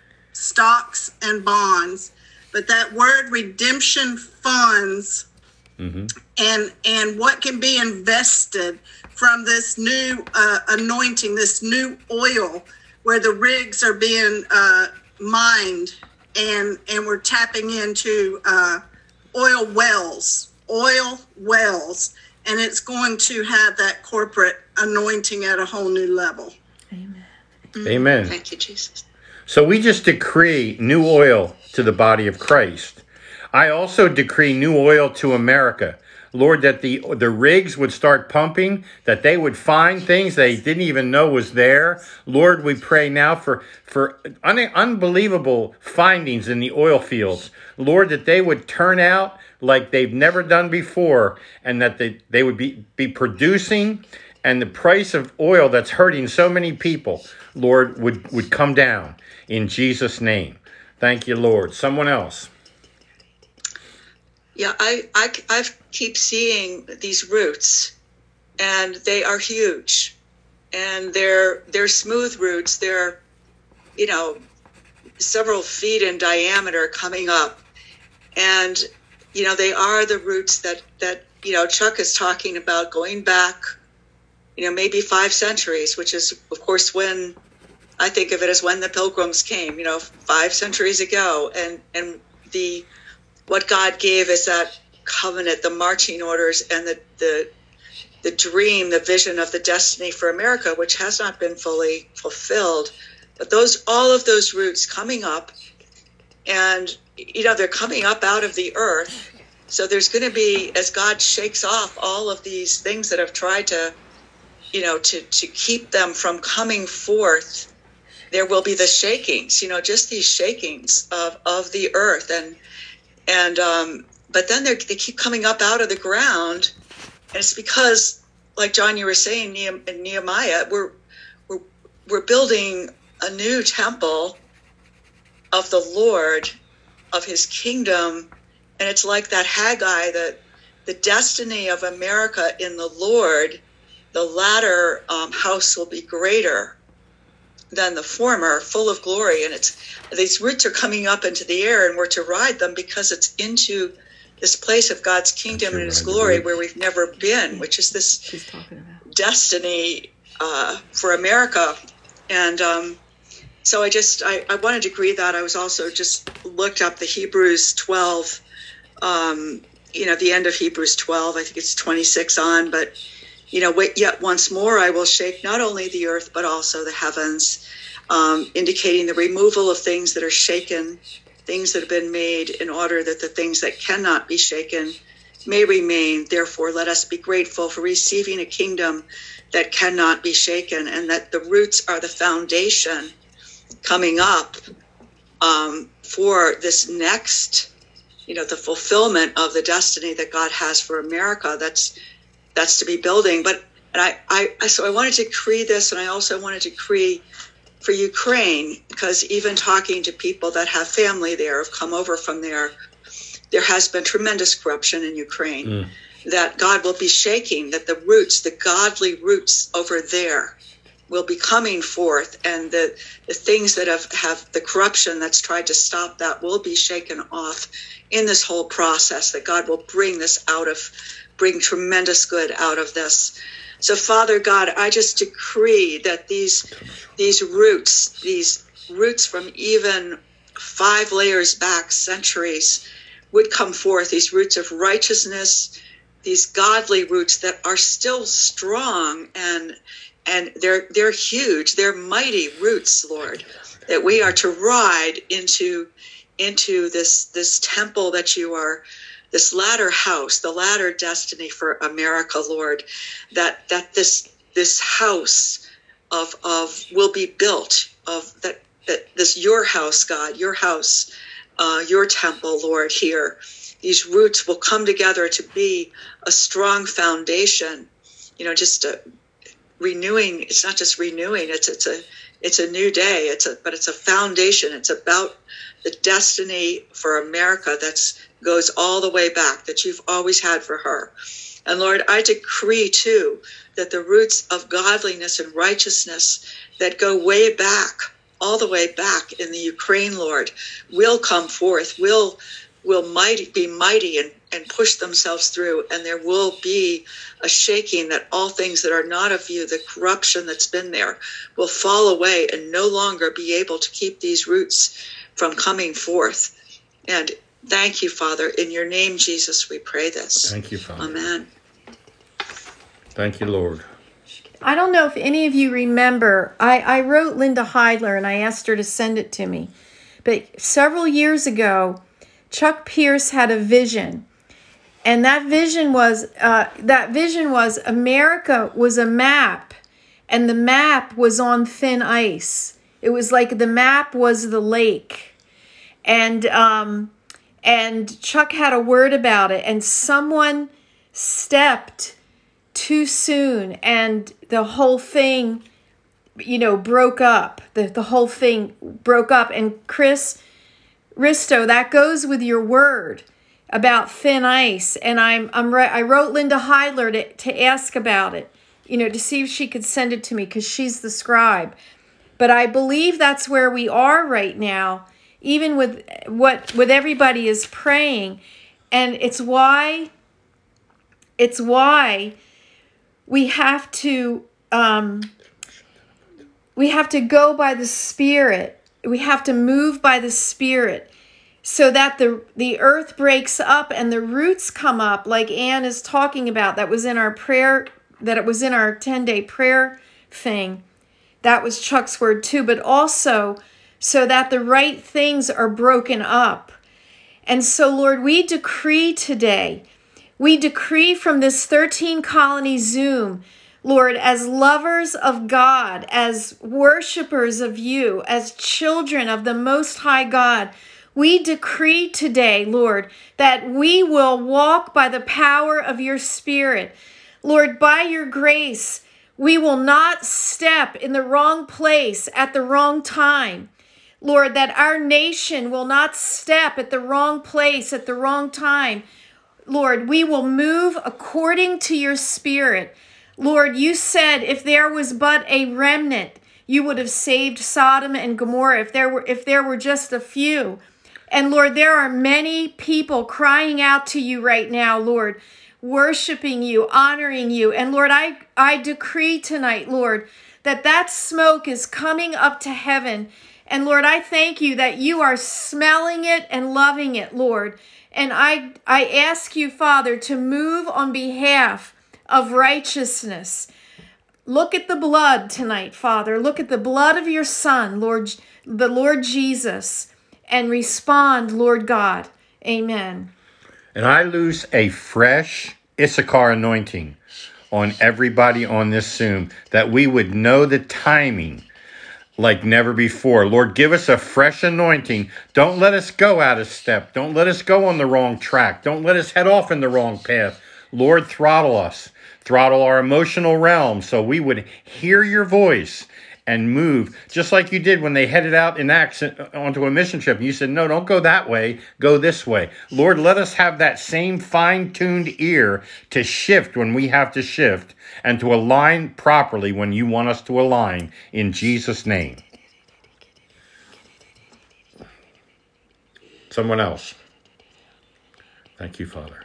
stocks and bonds. But that word redemption funds, mm-hmm. and and what can be invested from this new uh, anointing, this new oil, where the rigs are being uh, mined, and and we're tapping into uh, oil wells, oil wells, and it's going to have that corporate anointing at a whole new level. Amen. Mm-hmm. Amen. Thank you, Jesus. So we just decree new oil to the body of Christ. I also decree new oil to America. Lord, that the the rigs would start pumping, that they would find things they didn't even know was there. Lord, we pray now for, for un- unbelievable findings in the oil fields. Lord, that they would turn out like they've never done before, and that they, they would be, be producing, and the price of oil that's hurting so many people, Lord, would, would come down in Jesus' name. Thank you, Lord. Someone else. Yeah, I, I, I keep seeing these roots, and they are huge, and they're they're smooth roots. They're, you know, several feet in diameter coming up, and you know they are the roots that that you know Chuck is talking about going back, you know, maybe five centuries, which is of course when I think of it as when the Pilgrims came, you know, five centuries ago, and and the what God gave is that covenant, the marching orders, and the, the the dream, the vision of the destiny for America, which has not been fully fulfilled. But those, all of those roots coming up, and you know they're coming up out of the earth. So there's going to be, as God shakes off all of these things that have tried to, you know, to to keep them from coming forth, there will be the shakings. You know, just these shakings of of the earth. And And um, but then they they keep coming up out of the ground, and it's because, like John, you were saying, in Nehemiah, we're we're we're building a new temple of the Lord, of His kingdom, and it's like that Haggai, the the destiny of America in the Lord. The latter um, house will be greater than the former, full of glory. And it's these roots are coming up into the air, and we're to ride them because it's into this place of God's kingdom and His glory where we've never been, which is this destiny uh, for America. And um, so I just, I, I wanted to agree that. I was also just looked up the Hebrews twelve, um, you know, the end of Hebrews twelve, I think it's twenty-six on, but you know, wait, yet once more I will shake not only the earth, but also the heavens, um, indicating the removal of things that are shaken, things that have been made, in order that the things that cannot be shaken may remain. Therefore, let us be grateful for receiving a kingdom that cannot be shaken, and that the roots are the foundation coming up um, for this next, you know, the fulfillment of the destiny that God has for America. That's That's to be building. But and I, I, so I wanted to decree this, and I also wanted to decree for Ukraine, because even talking to people that have family there, have come over from there, there has been tremendous corruption in Ukraine. Mm. That God will be shaking, that the roots, the godly roots over there, will be coming forth, and the, the things that have, have the corruption that's tried to stop that will be shaken off in this whole process, that God will bring this out of bring tremendous good out of this. So Father God, I just decree that these these roots, these roots from even five layers back, centuries, would come forth, these roots of righteousness, these godly roots that are still strong, and and they're they're huge, they're mighty roots, Lord, that we are to ride into into this this temple that you are, this latter house, the latter destiny for America, Lord, that that this this house of of will be built, of that that this your house, God, your house, uh, your temple, Lord, here. These roots will come together to be a strong foundation. You know, just a renewing. It's not just renewing. It's it's a it's a new day. It's a but it's a foundation. It's about the destiny for America that's goes all the way back, that you've always had for her. And Lord, I decree too that the roots of godliness and righteousness that go way back, all the way back in the Ukraine, Lord, will come forth, will will mighty be mighty and, and push themselves through. And there will be a shaking, that all things that are not of you, the corruption that's been there, will fall away and no longer be able to keep these roots from coming forth. And thank you, Father. In your name, Jesus, we pray this. Thank you, Father. Amen. Thank you, Lord. I don't know if any of you remember, I, I wrote Linda Heidler and I asked her to send it to me. But several years ago, Chuck Pierce had a vision. And that vision was uh, that vision was America was a map, and the map was on thin ice. It was like the map was the lake, and um, and Chuck had a word about it, and someone stepped too soon, and the whole thing, you know, broke up. The the whole thing broke up. And Chris Risto, that goes with your word about thin ice. And I'm I'm I wrote Linda Heidler to, to ask about it, you know, to see if she could send it to me, because she's the scribe. But I believe that's where we are right now, even with what with everybody is praying. And it's why it's why we have to um, we have to go by the Spirit. We have to move by the Spirit, so that the, the earth breaks up and the roots come up, like Ann is talking about. That was in our prayer, that it was in our ten-day prayer thing. That was Chuck's word too. But also so that the right things are broken up. And so, Lord, we decree today, we decree from this thirteen colony Zoom, Lord, as lovers of God, as worshipers of you, as children of the Most High God, we decree today, Lord, that we will walk by the power of your Spirit. Lord, by your grace, we will not step in the wrong place at the wrong time. Lord, that our nation will not step at the wrong place at the wrong time. Lord, we will move according to your Spirit. Lord, you said if there was but a remnant, you would have saved Sodom and Gomorrah, if there were if there were just a few. And Lord, there are many people crying out to you right now, Lord, worshiping you, honoring you. And Lord, I, I decree tonight, Lord, that that smoke is coming up to heaven. And Lord, I thank you that you are smelling it and loving it, Lord. And I, I ask you, Father, to move on behalf of righteousness. Look at the blood tonight, Father. Look at the blood of your Son, Lord, the Lord Jesus, and respond, Lord God. Amen. And I loose a fresh Issachar anointing on everybody on this Zoom, that we would know the timing like never before. Lord, give us a fresh anointing. Don't let us go out of step. Don't let us go on the wrong track. Don't let us head off in the wrong path. Lord, throttle us. Throttle our emotional realm so we would hear your voice and move, just like you did when they headed out in Acts onto a mission trip. You said, no, don't go that way, go this way. Lord, let us have that same fine-tuned ear to shift when we have to shift and to align properly when you want us to align, in Jesus' name. Someone else. Thank you, Father.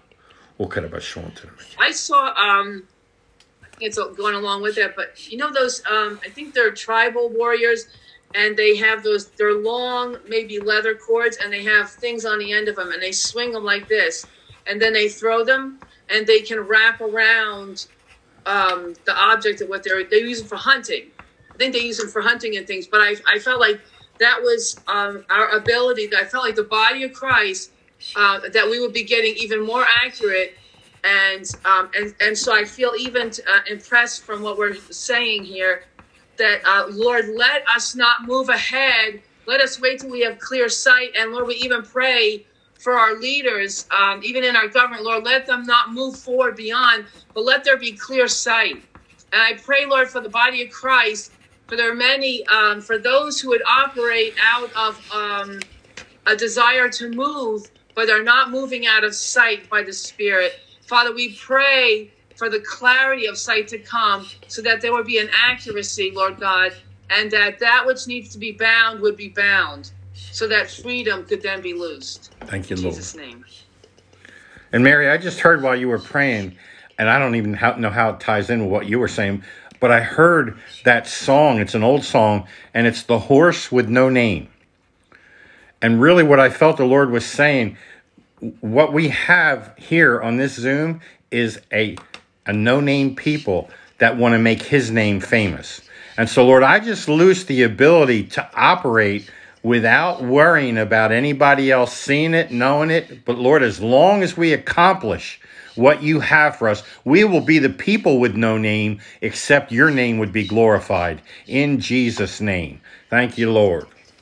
I saw, um, it's going along with that, but you know those, um, I think they're tribal warriors, and they have those, they're long, maybe leather cords, and they have things on the end of them, and they swing them like this, and then they throw them, and they can wrap around um, the object of what they're, they use them for hunting. I think they use them for hunting and things, but I, I felt like that was um, our ability, I felt like the body of Christ, Uh, that we would be getting even more accurate, and um, and and so I feel even uh, impressed from what we're saying here, that uh, Lord, let us not move ahead. Let us wait till we have clear sight, and Lord, we even pray for our leaders, um, even in our government. Lord, let them not move forward beyond, but let there be clear sight. And I pray, Lord, for the body of Christ, for there are many, um, for those who would operate out of um, a desire to move, but they're not moving out of sight by the Spirit. Father, we pray for the clarity of sight to come, so that there would be an accuracy, Lord God, and that that which needs to be bound would be bound, so that freedom could then be loosed. Thank you, In Lord. Jesus' name. And Mary, I just heard while you were praying, and I don't even know how it ties in with what you were saying, but I heard that song. It's an old song, and it's The Horse with No Name. And really what I felt the Lord was saying, what we have here on this Zoom is a, a no-name people that want to make his name famous. And so, Lord, I just loose the ability to operate without worrying about anybody else seeing it, knowing it. But Lord, as long as we accomplish what you have for us, we will be the people with no name, except your name would be glorified. In Jesus' name. Thank you, Lord.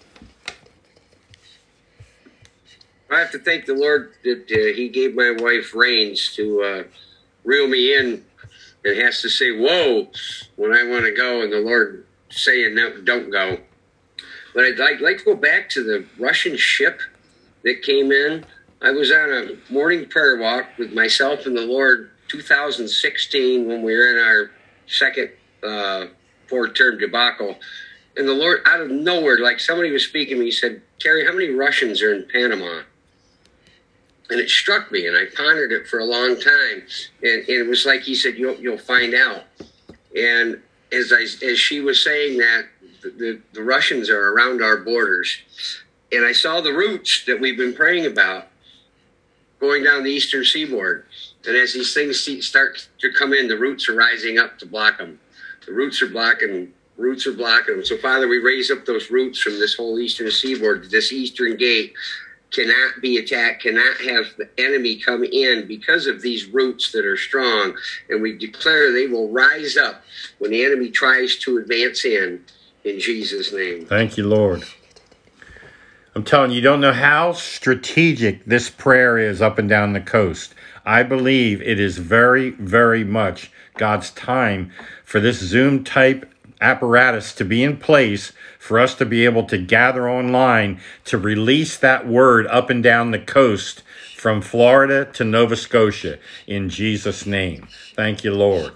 I have to thank the Lord that uh, he gave my wife reins to uh, reel me in and has to say, whoa, when I want to go, and the Lord saying, no, don't go. But I'd like, like to go back to the Russian ship that came in. I was on a morning prayer walk with myself and the Lord two thousand sixteen when we were in our second uh, four-term debacle. And the Lord, out of nowhere, like somebody was speaking to me, he said, Terry, how many Russians are in Panama? And it struck me, and I pondered it for a long time. And, and it was like he said, you'll, you'll find out. And as I, as she was saying that, the, the, the Russians are around our borders. And I saw the routes that we've been praying about going down the eastern seaboard. And as these things start to come in, the roots are rising up to block them. The roots are blocking, roots are blocking them. So, Father, we raise up those roots from this whole eastern seaboard. This eastern gate cannot be attacked, cannot have the enemy come in because of these roots that are strong. And we declare they will rise up when the enemy tries to advance in, in Jesus' name. Thank you, Lord. I'm telling you, you don't know how strategic this prayer is up and down the coast. I believe it is very, very much God's time for this Zoom type apparatus to be in place for us to be able to gather online to release that word up and down the coast from Florida to Nova Scotia in Jesus' name. Thank you, Lord.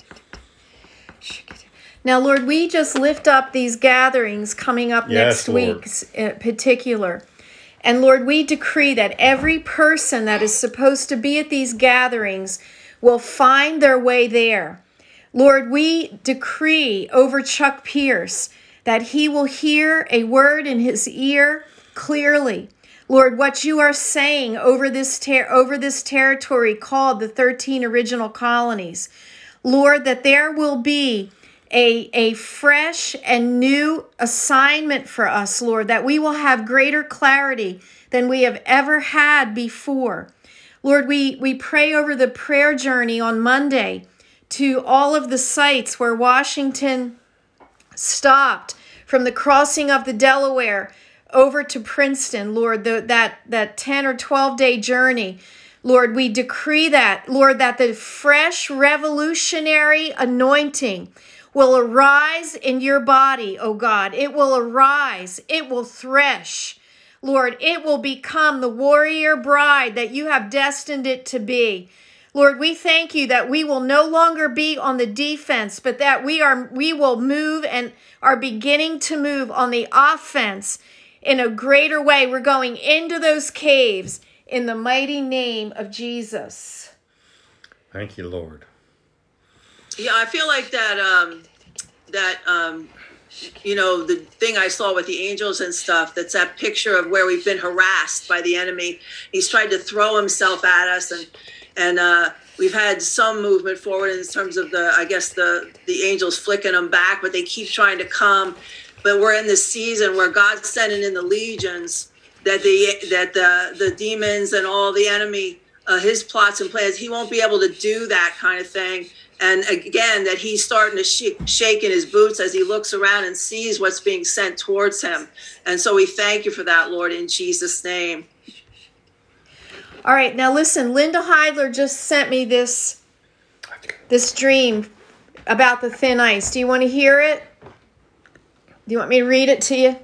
Now, Lord, we just lift up these gatherings coming up Yes, next Lord. week in particular. And Lord, we decree that every person that is supposed to be at these gatherings will find their way there. Lord, we decree over Chuck Pierce that he will hear a word in his ear clearly. Lord, what you are saying over this ter- over this territory called the thirteen original colonies. Lord, that there will be A, a fresh and new assignment for us, Lord, that we will have greater clarity than we have ever had before. Lord, we, we pray over the prayer journey on Monday to all of the sites where Washington stopped from the crossing of the Delaware over to Princeton, Lord, the, that, that ten or twelve day journey. Lord, we decree that, Lord, that the fresh revolutionary anointing will arise in your body, oh God. It will arise. It will thresh. Lord, it will become the warrior bride that you have destined it to be. Lord, we thank you that we will no longer be on the defense, but that we are we will move and are beginning to move on the offense in a greater way. We're going into those caves in the mighty name of Jesus. Thank you, Lord. Yeah, I feel like that, um, that, um, you know, the thing I saw with the angels and stuff, that's that picture of where we've been harassed by the enemy. He's tried to throw himself at us, and, and, uh, we've had some movement forward in terms of the, I guess the, the angels flicking them back, but they keep trying to come. But we're in this season where God's sending in the legions, that the, that the, the demons and all the enemy, uh, his plots and plans, he won't be able to do that kind of thing. And again, that he's starting to sh- shake in his boots as he looks around and sees what's being sent towards him. And so we thank you for that, Lord, in Jesus' name. All right, now listen, Linda Heidler just sent me this, this dream about the thin ice. Do you want to hear it? Do you want me to read it to you?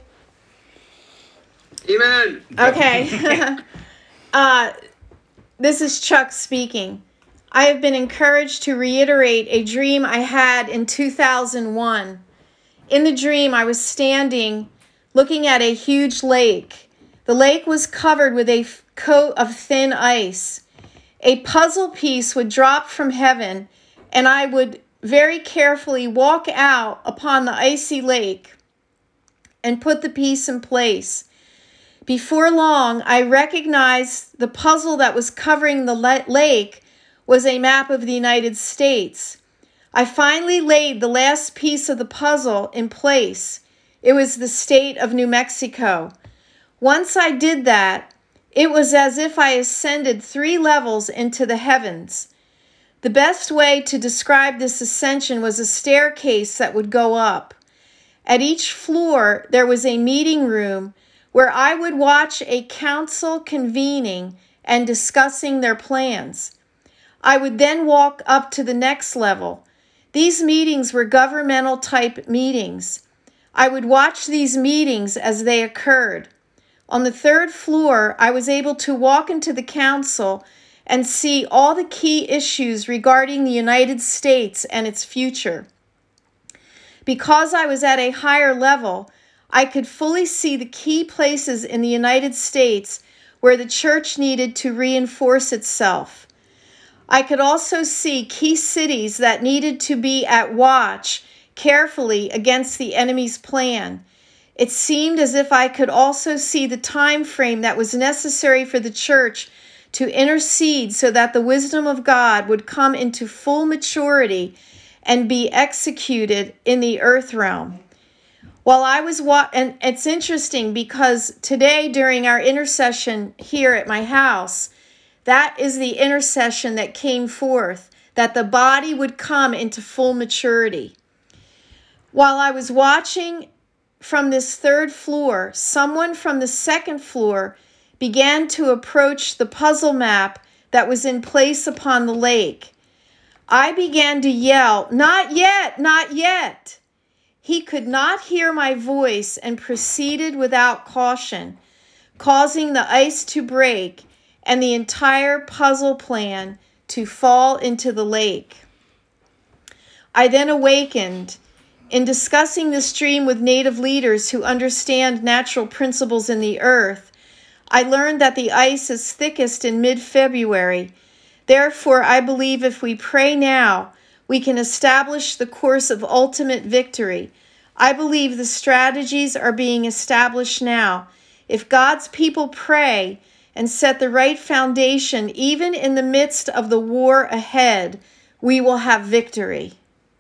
Amen. Okay. uh, this is Chuck speaking. I have been encouraged to reiterate a dream I had in two thousand one. In the dream, I was standing looking at a huge lake. The lake was covered with a coat of thin ice. A puzzle piece would drop from heaven, and I would very carefully walk out upon the icy lake and put the piece in place. Before long, I recognized the puzzle that was covering the lake was a map of the United States. I finally laid the last piece of the puzzle in place. It was the state of New Mexico. Once I did that, it was as if I ascended three levels into the heavens. The best way to describe this ascension was a staircase that would go up. At each floor, there was a meeting room where I would watch a council convening and discussing their plans. I would then walk up to the next level. These meetings were governmental type meetings. I would watch these meetings as they occurred. On the third floor, I was able to walk into the council and see all the key issues regarding the United States and its future. Because I was at a higher level, I could fully see the key places in the United States where the church needed to reinforce itself. I could also see key cities that needed to be at watch carefully against the enemy's plan. It seemed as if I could also see the time frame that was necessary for the church to intercede so that the wisdom of God would come into full maturity and be executed in the earth realm. While I was wa- and it's interesting because today during our intercession here at my house, that is the intercession that came forth, that the body would come into full maturity. While I was watching from this third floor, someone from the second floor began to approach the puzzle map that was in place upon the lake. I began to yell, "Not yet, not yet." He could not hear my voice and proceeded without caution, causing the ice to break and the entire puzzle plan to fall into the lake. I then awakened. In discussing this dream with native leaders who understand natural principles in the earth, I learned that the ice is thickest in mid-February. Therefore, I believe if we pray now, we can establish the course of ultimate victory. I believe the strategies are being established now. If God's people pray and set the right foundation, even in the midst of the war ahead, we will have victory.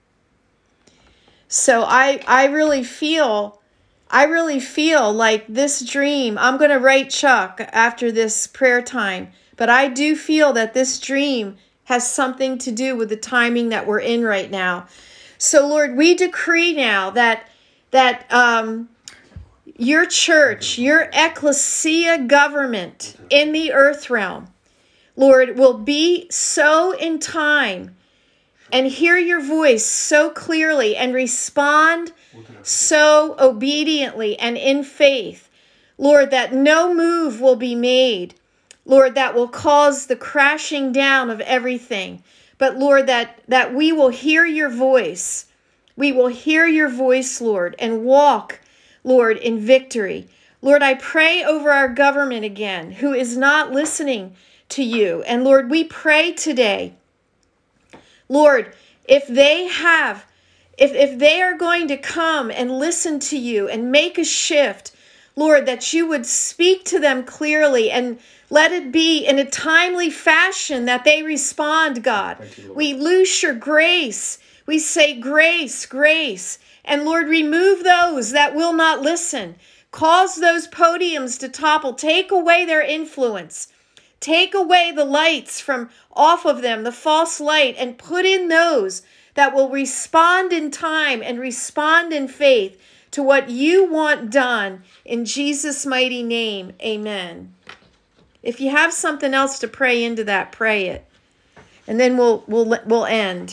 So I, I really feel, I really feel like this dream, I'm going to write Chuck after this prayer time, but I do feel that this dream has something to do with the timing that we're in right now. So Lord, we decree now that, that um, your church, your ecclesia government in the earth realm, Lord, will be so in time and hear your voice so clearly and respond so obediently and in faith, Lord, that no move will be made, Lord, that will cause the crashing down of everything. But Lord, that, that we will hear your voice. We will hear your voice, Lord, and walk, Lord, in victory. Lord, I pray over our government again, who is not listening to you. And Lord, we pray today, Lord, if they have, if, if they are going to come and listen to you and make a shift, Lord, that you would speak to them clearly and let it be in a timely fashion that they respond, God. You, we loose your grace. We say grace, grace. And Lord, remove those that will not listen. Cause those podiums to topple. Take away their influence. Take away the lights from off of them, the false light, and put in those that will respond in time and respond in faith to what you want done. In Jesus' mighty name, amen. If you have something else to pray into that, pray it. And then we'll we'll we'll end.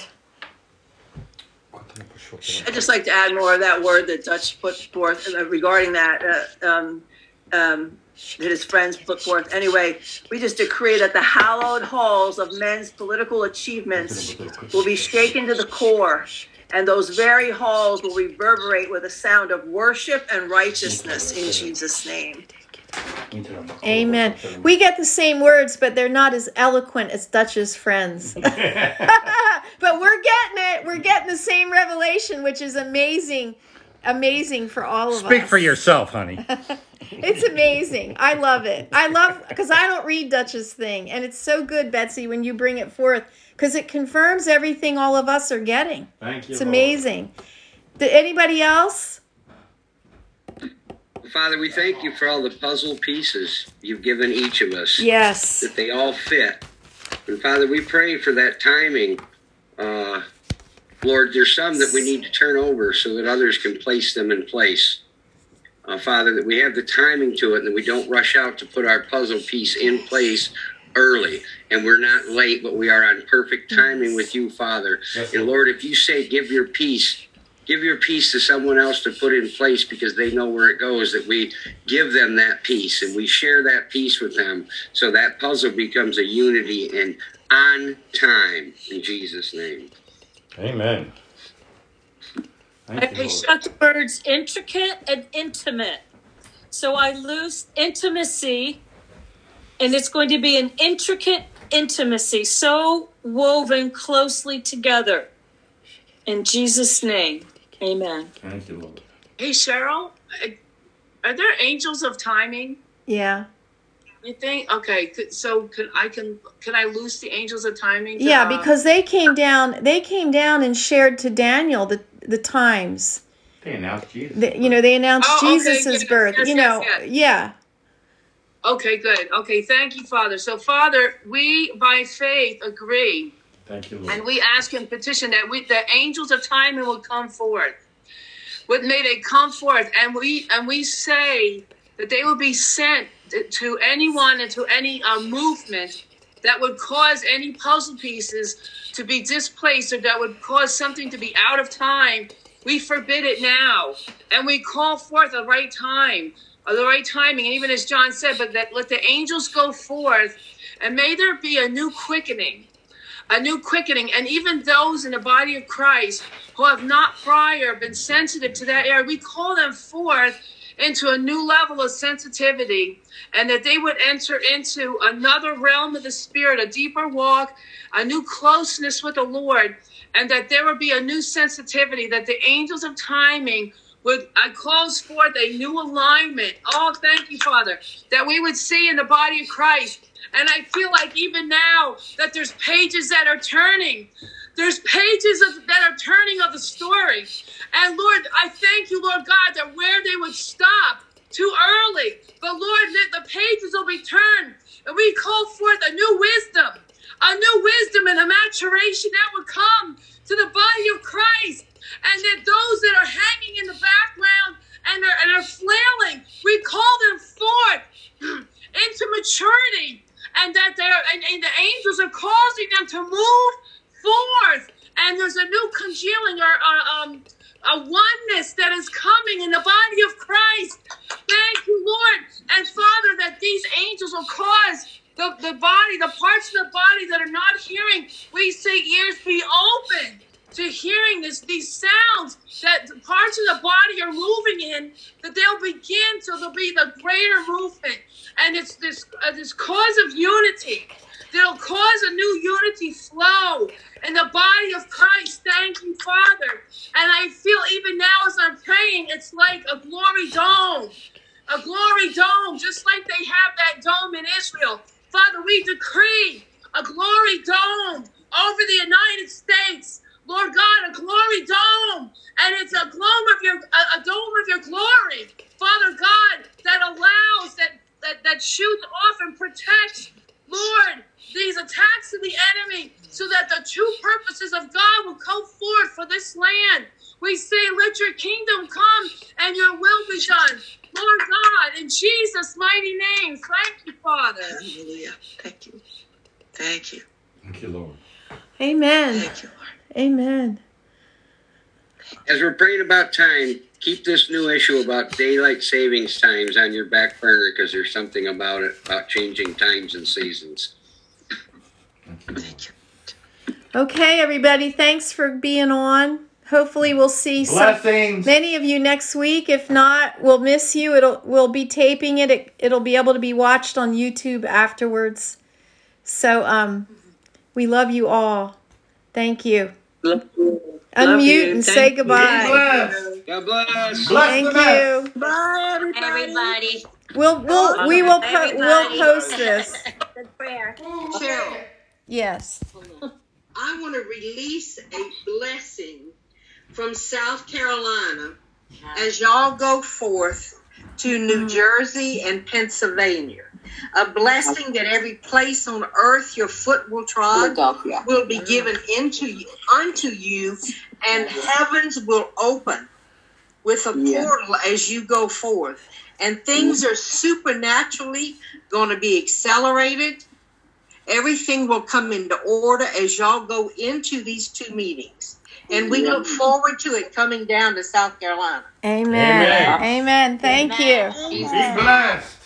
I'd just like to add more of that word that Dutch put forth regarding that. Uh, um, um, that his friends put forth. Anyway, we just decree that the hallowed halls of men's political achievements will be shaken to the core, and those very halls will reverberate with a sound of worship and righteousness in Jesus' name. Amen. We get the same words, but they're not as eloquent as Dutch's friends. But we're getting it. We're getting the same revelation, which is amazing. Amazing for all of Speak us. Speak for yourself, honey. It's amazing. I love it. I love, because I don't read Dutch's thing. And it's so good, Betsy, when you bring it forth, because it confirms everything all of us are getting. Thank you, It's amazing. Did anybody else? Father, we thank you for all the puzzle pieces you've given each of us. Yes. That they all fit. And Father, we pray for that timing. Uh, Lord, there's some that we need to turn over so that others can place them in place. Uh, Father, that we have the timing to it and that we don't rush out to put our puzzle piece in place early. And we're not late, but we are on perfect timing with you, Father. Yes, and Lord, if you say give your peace, give your peace to someone else to put in place because they know where it goes, that we give them that peace and we share that peace with them so that puzzle becomes a unity and on time in Jesus' name. Amen. I shut the words intricate and intimate. So I lose intimacy, and it's going to be an intricate intimacy, so woven closely together. In Jesus' name, amen. Thank you, Lord. Hey, Cheryl, are there angels of timing? Yeah. You think? Okay, so can I can can I loose the angels of timing? To, yeah, uh, because they came down. They came down and shared to Daniel the the times. They announced Jesus. The, you know, they announced oh, Jesus' okay, yes, birth. yes, you yes, know, yes. yeah. Okay, good. Okay, thank you, Father. So, Father, we by faith agree. Thank you, Lord. And we ask and petition that we the angels of timing will come forth. What may they come forth, and we and we say that they will be sent to anyone and to any uh, movement that would cause any puzzle pieces to be displaced or that would cause something to be out of time. We forbid it now, and we call forth the right time, or the right timing. And even as John said, but that let the angels go forth, and may there be a new quickening, a new quickening. And even those in the body of Christ who have not prior been sensitive to that area, we call them forth into a new level of sensitivity, and that they would enter into another realm of the Spirit, a deeper walk, a new closeness with the Lord, and that there would be a new sensitivity, that the angels of timing would I cause forth a new alignment. Oh, thank you, Father, that we would see in the body of Christ. And I feel like even now that there's pages that are turning. There's pages of, that are turning of the story. And Lord, I thank you, Lord God, that where they would stop too early, but Lord, the pages will be turned. And we call forth a new wisdom, a new wisdom and a maturation that would come to the body of Christ. And that those that are hanging in the background and are, and are flailing, we call them forth into maturity. And that they're, and, and the angels are causing them to move forth, and there's a new congealing or uh, um, a oneness that is coming in the body of Christ. Thank you, Lord. And Father, that these angels will cause the, the body, the parts of the body that are not hearing, we say ears be open to hearing this, these sounds that parts of the body are moving in, that they'll begin to there'll be the greater movement. And it's this, uh, this cause of unity. That'll cause a new unity flow in the body of Christ. Thank you, Father. And I feel even now as I'm praying, it's like a glory dome. A glory dome, just like they have that dome in Israel. Father, we decree a glory dome over the United States. Lord God, a glory dome. And it's a globe of your a, a dome of your glory. Father God, that allows, that that, that shoots off and protects, Lord, these attacks of the enemy, so that the true purposes of God will come forth for this land. We say, let your kingdom come and your will be done. Lord God, in Jesus' mighty name, thank you, Father. Hallelujah. Thank you. Thank you. Thank you, Lord. Amen. Thank you, Lord. Amen. As we're praying about time, keep this new issue about daylight savings times on your back burner, because there's something about it, about changing times and seasons. Thank you. Okay, everybody, thanks for being on. Hopefully we'll see Blessings. some, many of you next week. If not, we'll miss you. It'll we'll be taping it. it. It'll be able to be watched on YouTube afterwards. So um, we love you all. Thank you. Love you. Unmute you. and Thank say you. goodbye. God bless. Bless Thank the best. you. Bye, everybody. Everybody. We'll we'll we will po- we'll Everybody. post this. Good prayer. Cheryl, Yes. I want to release a blessing from South Carolina as y'all go forth to to New Jersey and Pennsylvania. A blessing that every place on earth your foot will trod will be given into you, unto you, and heavens will open with a portal as you go forth. And things are supernaturally going to be accelerated. Everything will come into order as y'all go into these two meetings. And we look forward to it coming down to South Carolina. Amen. Amen. Amen. Thank Amen. you. Be blessed.